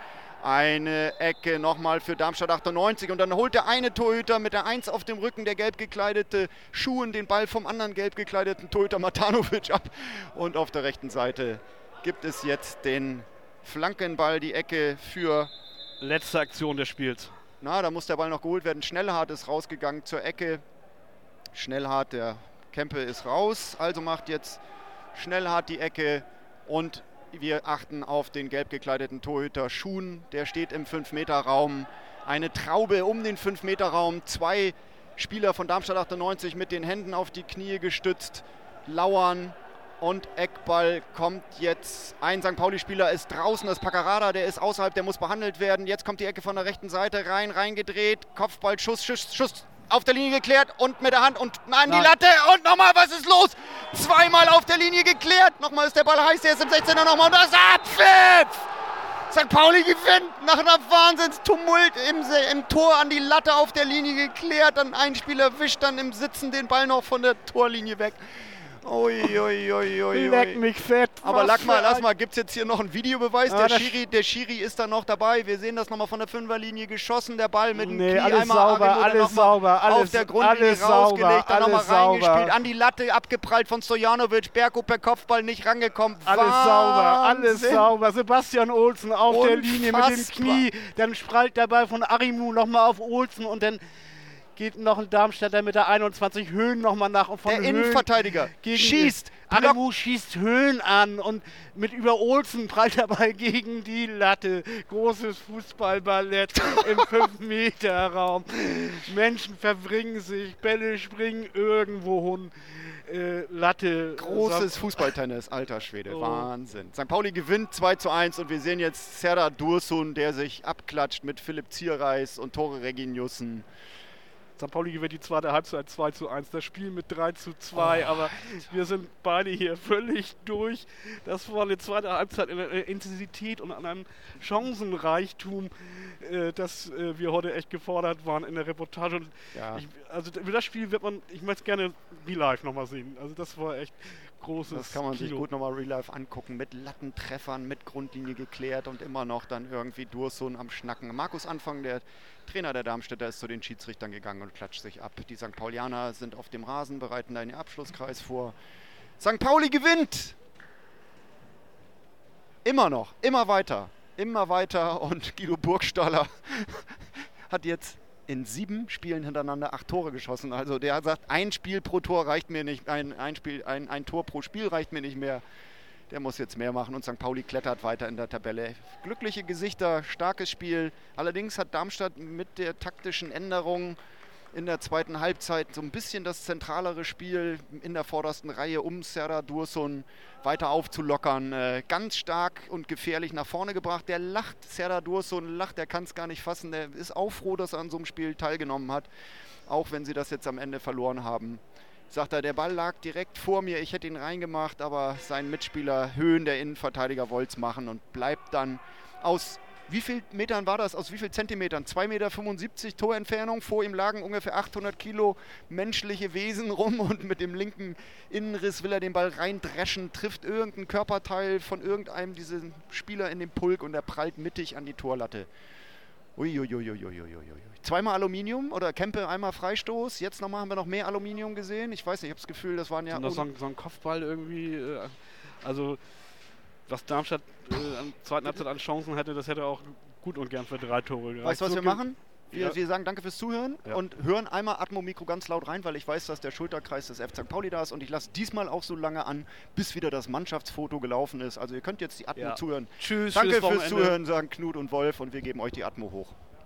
eine Ecke nochmal für Darmstadt achtundneunzig. Und dann holt der eine Torhüter mit der eins auf dem Rücken, der gelb gekleidete Schuhen, den Ball vom anderen gelb gekleideten Torhüter Matanovic ab. Und auf der rechten Seite gibt es jetzt den Flankenball, die Ecke für... Letzte Aktion des Spiels. Na, da muss der Ball noch geholt werden. Schnellhardt ist rausgegangen zur Ecke. Schnellhardt, der Kempe ist raus. Also macht jetzt Schnellhardt die Ecke und wir achten auf den gelb gekleideten Torhüter Schuhn. Der steht im fünf Meter Raum. Eine Traube um den fünf Meter Raum. Zwei Spieler von Darmstadt achtundneunzig mit den Händen auf die Knie gestützt lauern. Und Eckball kommt jetzt. Ein Sankt Pauli-Spieler ist draußen, das ist Paccarada, der ist außerhalb, der muss behandelt werden. Jetzt kommt die Ecke von der rechten Seite rein, reingedreht. Kopfball, Schuss, Schuss, Schuss auf der Linie geklärt und mit der Hand und an die Latte. Und nochmal, was ist los? Zweimal auf der Linie geklärt. Nochmal ist der Ball heiß, der ist im sechzehner nochmal und das ist Abpfiff! Sankt Pauli gewinnt nach einer Wahnsinnstumult im, im Tor an die Latte auf der Linie geklärt. Dann ein Spieler wischt dann im Sitzen den Ball noch von der Torlinie weg. Ui, ui, ui, ui, Leck mich fett. Aber lass mal, lass mal, gibt es jetzt hier noch einen Videobeweis? Ah, der, Schiri, der Schiri ist da noch dabei. Wir sehen das nochmal von der Fünferlinie geschossen. Der Ball mit dem nee, Knie alles einmal sauber, alles sauber, alles, auf der Grundlinie alles rausgelegt, sauber, dann nochmal reingespielt, sauber. an die Latte abgeprallt von Stojanovic. Berko per Kopfball nicht rangekommen. Alles Wahnsinn. sauber, alles sauber. Sebastian Olsen auf Unfassbar. der Linie mit dem Knie. Dann sprallt der Ball von Aremu nochmal auf Olsen und dann geht noch ein Darmstädter mit der einundzwanzig Höhen nochmal nach. Und von der Höhen Innenverteidiger schießt. Aremu schießt Höhen an und mit über Olsen prallt der Ball gegen die Latte. Großes Fußballballett im fünf Meter Raum. Menschen verbringen sich, Bälle springen irgendwo hin. Äh, Latte. Großes Fußballtennis, alter Schwede, oh. Wahnsinn. Sankt Pauli gewinnt zwei zu eins und wir sehen jetzt Serdar Dursun, der sich abklatscht mit Philipp Zierreis und Tore Reginussen. Sankt Pauli gewinnt die zweite Halbzeit zwei zu eins, das Spiel mit drei zu zwei, oh, aber wir sind beide hier völlig durch. Das war eine zweite Halbzeit in einer Intensität und an einem Chancenreichtum, äh, dass äh, wir heute echt gefordert waren in der Reportage. Und ja. ich, also über das Spiel wird man, ich möchte es gerne real life nochmal sehen. Also das war echt großes Das kann man Kino. sich gut nochmal real life angucken, mit Lattentreffern, mit Grundlinie geklärt und immer noch dann irgendwie Dursun am Schnacken. Markus Anfang, der Trainer der Darmstädter, ist zu den Schiedsrichtern gegangen und klatscht sich ab. Die Sankt Paulianer sind auf dem Rasen, bereiten da den Abschlusskreis vor. Sankt Pauli gewinnt! Immer noch, immer weiter, immer weiter und Guido Burgstaller hat jetzt in sieben Spielen hintereinander acht Tore geschossen. Also der sagt, ein Spiel pro Tor reicht mir nicht, ein, ein, Spiel, ein, ein Tor pro Spiel reicht mir nicht mehr. der muss jetzt mehr machen und Sankt Pauli klettert weiter in der Tabelle. Glückliche Gesichter, starkes Spiel. Allerdings hat Darmstadt mit der taktischen Änderung in der zweiten Halbzeit so ein bisschen das zentralere Spiel in der vordersten Reihe, um Serdar Dursun weiter aufzulockern. Äh, ganz stark und gefährlich nach vorne gebracht. Der lacht, Serdar Dursun lacht, der kann es gar nicht fassen. Der ist auch froh, dass er an so einem Spiel teilgenommen hat, auch wenn sie das jetzt am Ende verloren haben. Sagt er, der Ball lag direkt vor mir, ich hätte ihn reingemacht, aber sein Mitspieler Höhen, der Innenverteidiger, wollte es machen und bleibt dann aus, wie viel Metern war das, aus wie viel Zentimetern? zwei Meter fünfundsiebzig Torentfernung, vor ihm lagen ungefähr achthundert Kilo menschliche Wesen rum und mit dem linken Innenriss will er den Ball reindreschen, trifft irgendein Körperteil von irgendeinem dieser Spieler in den Pulk und er prallt mittig an die Torlatte. Uiuiuiuiuiui. Zweimal Aluminium oder Kempe einmal Freistoß. Jetzt nochmal haben wir noch mehr Aluminium gesehen. Ich weiß nicht, ich habe das Gefühl, das waren ja... Noch so, ein, so ein Kopfball irgendwie. Äh, also, was Darmstadt äh, an zweiten Halbzeit an Chancen hätte, das hätte auch gut und gern für drei Tore gereicht. Weißt du, was so wir machen? Wir, ja. wir sagen danke fürs Zuhören ja. und hören einmal Atmo-Mikro ganz laut rein, weil ich weiß, dass der Schulterkreis des F C Sankt Pauli da ist und ich lasse diesmal auch so lange an, bis wieder das Mannschaftsfoto gelaufen ist. Also ihr könnt jetzt die Atmo ja. zuhören. Tschüss. Danke fürs fürs Zuhören, sagen Knut und Wolf und wir geben euch die Atmo hoch.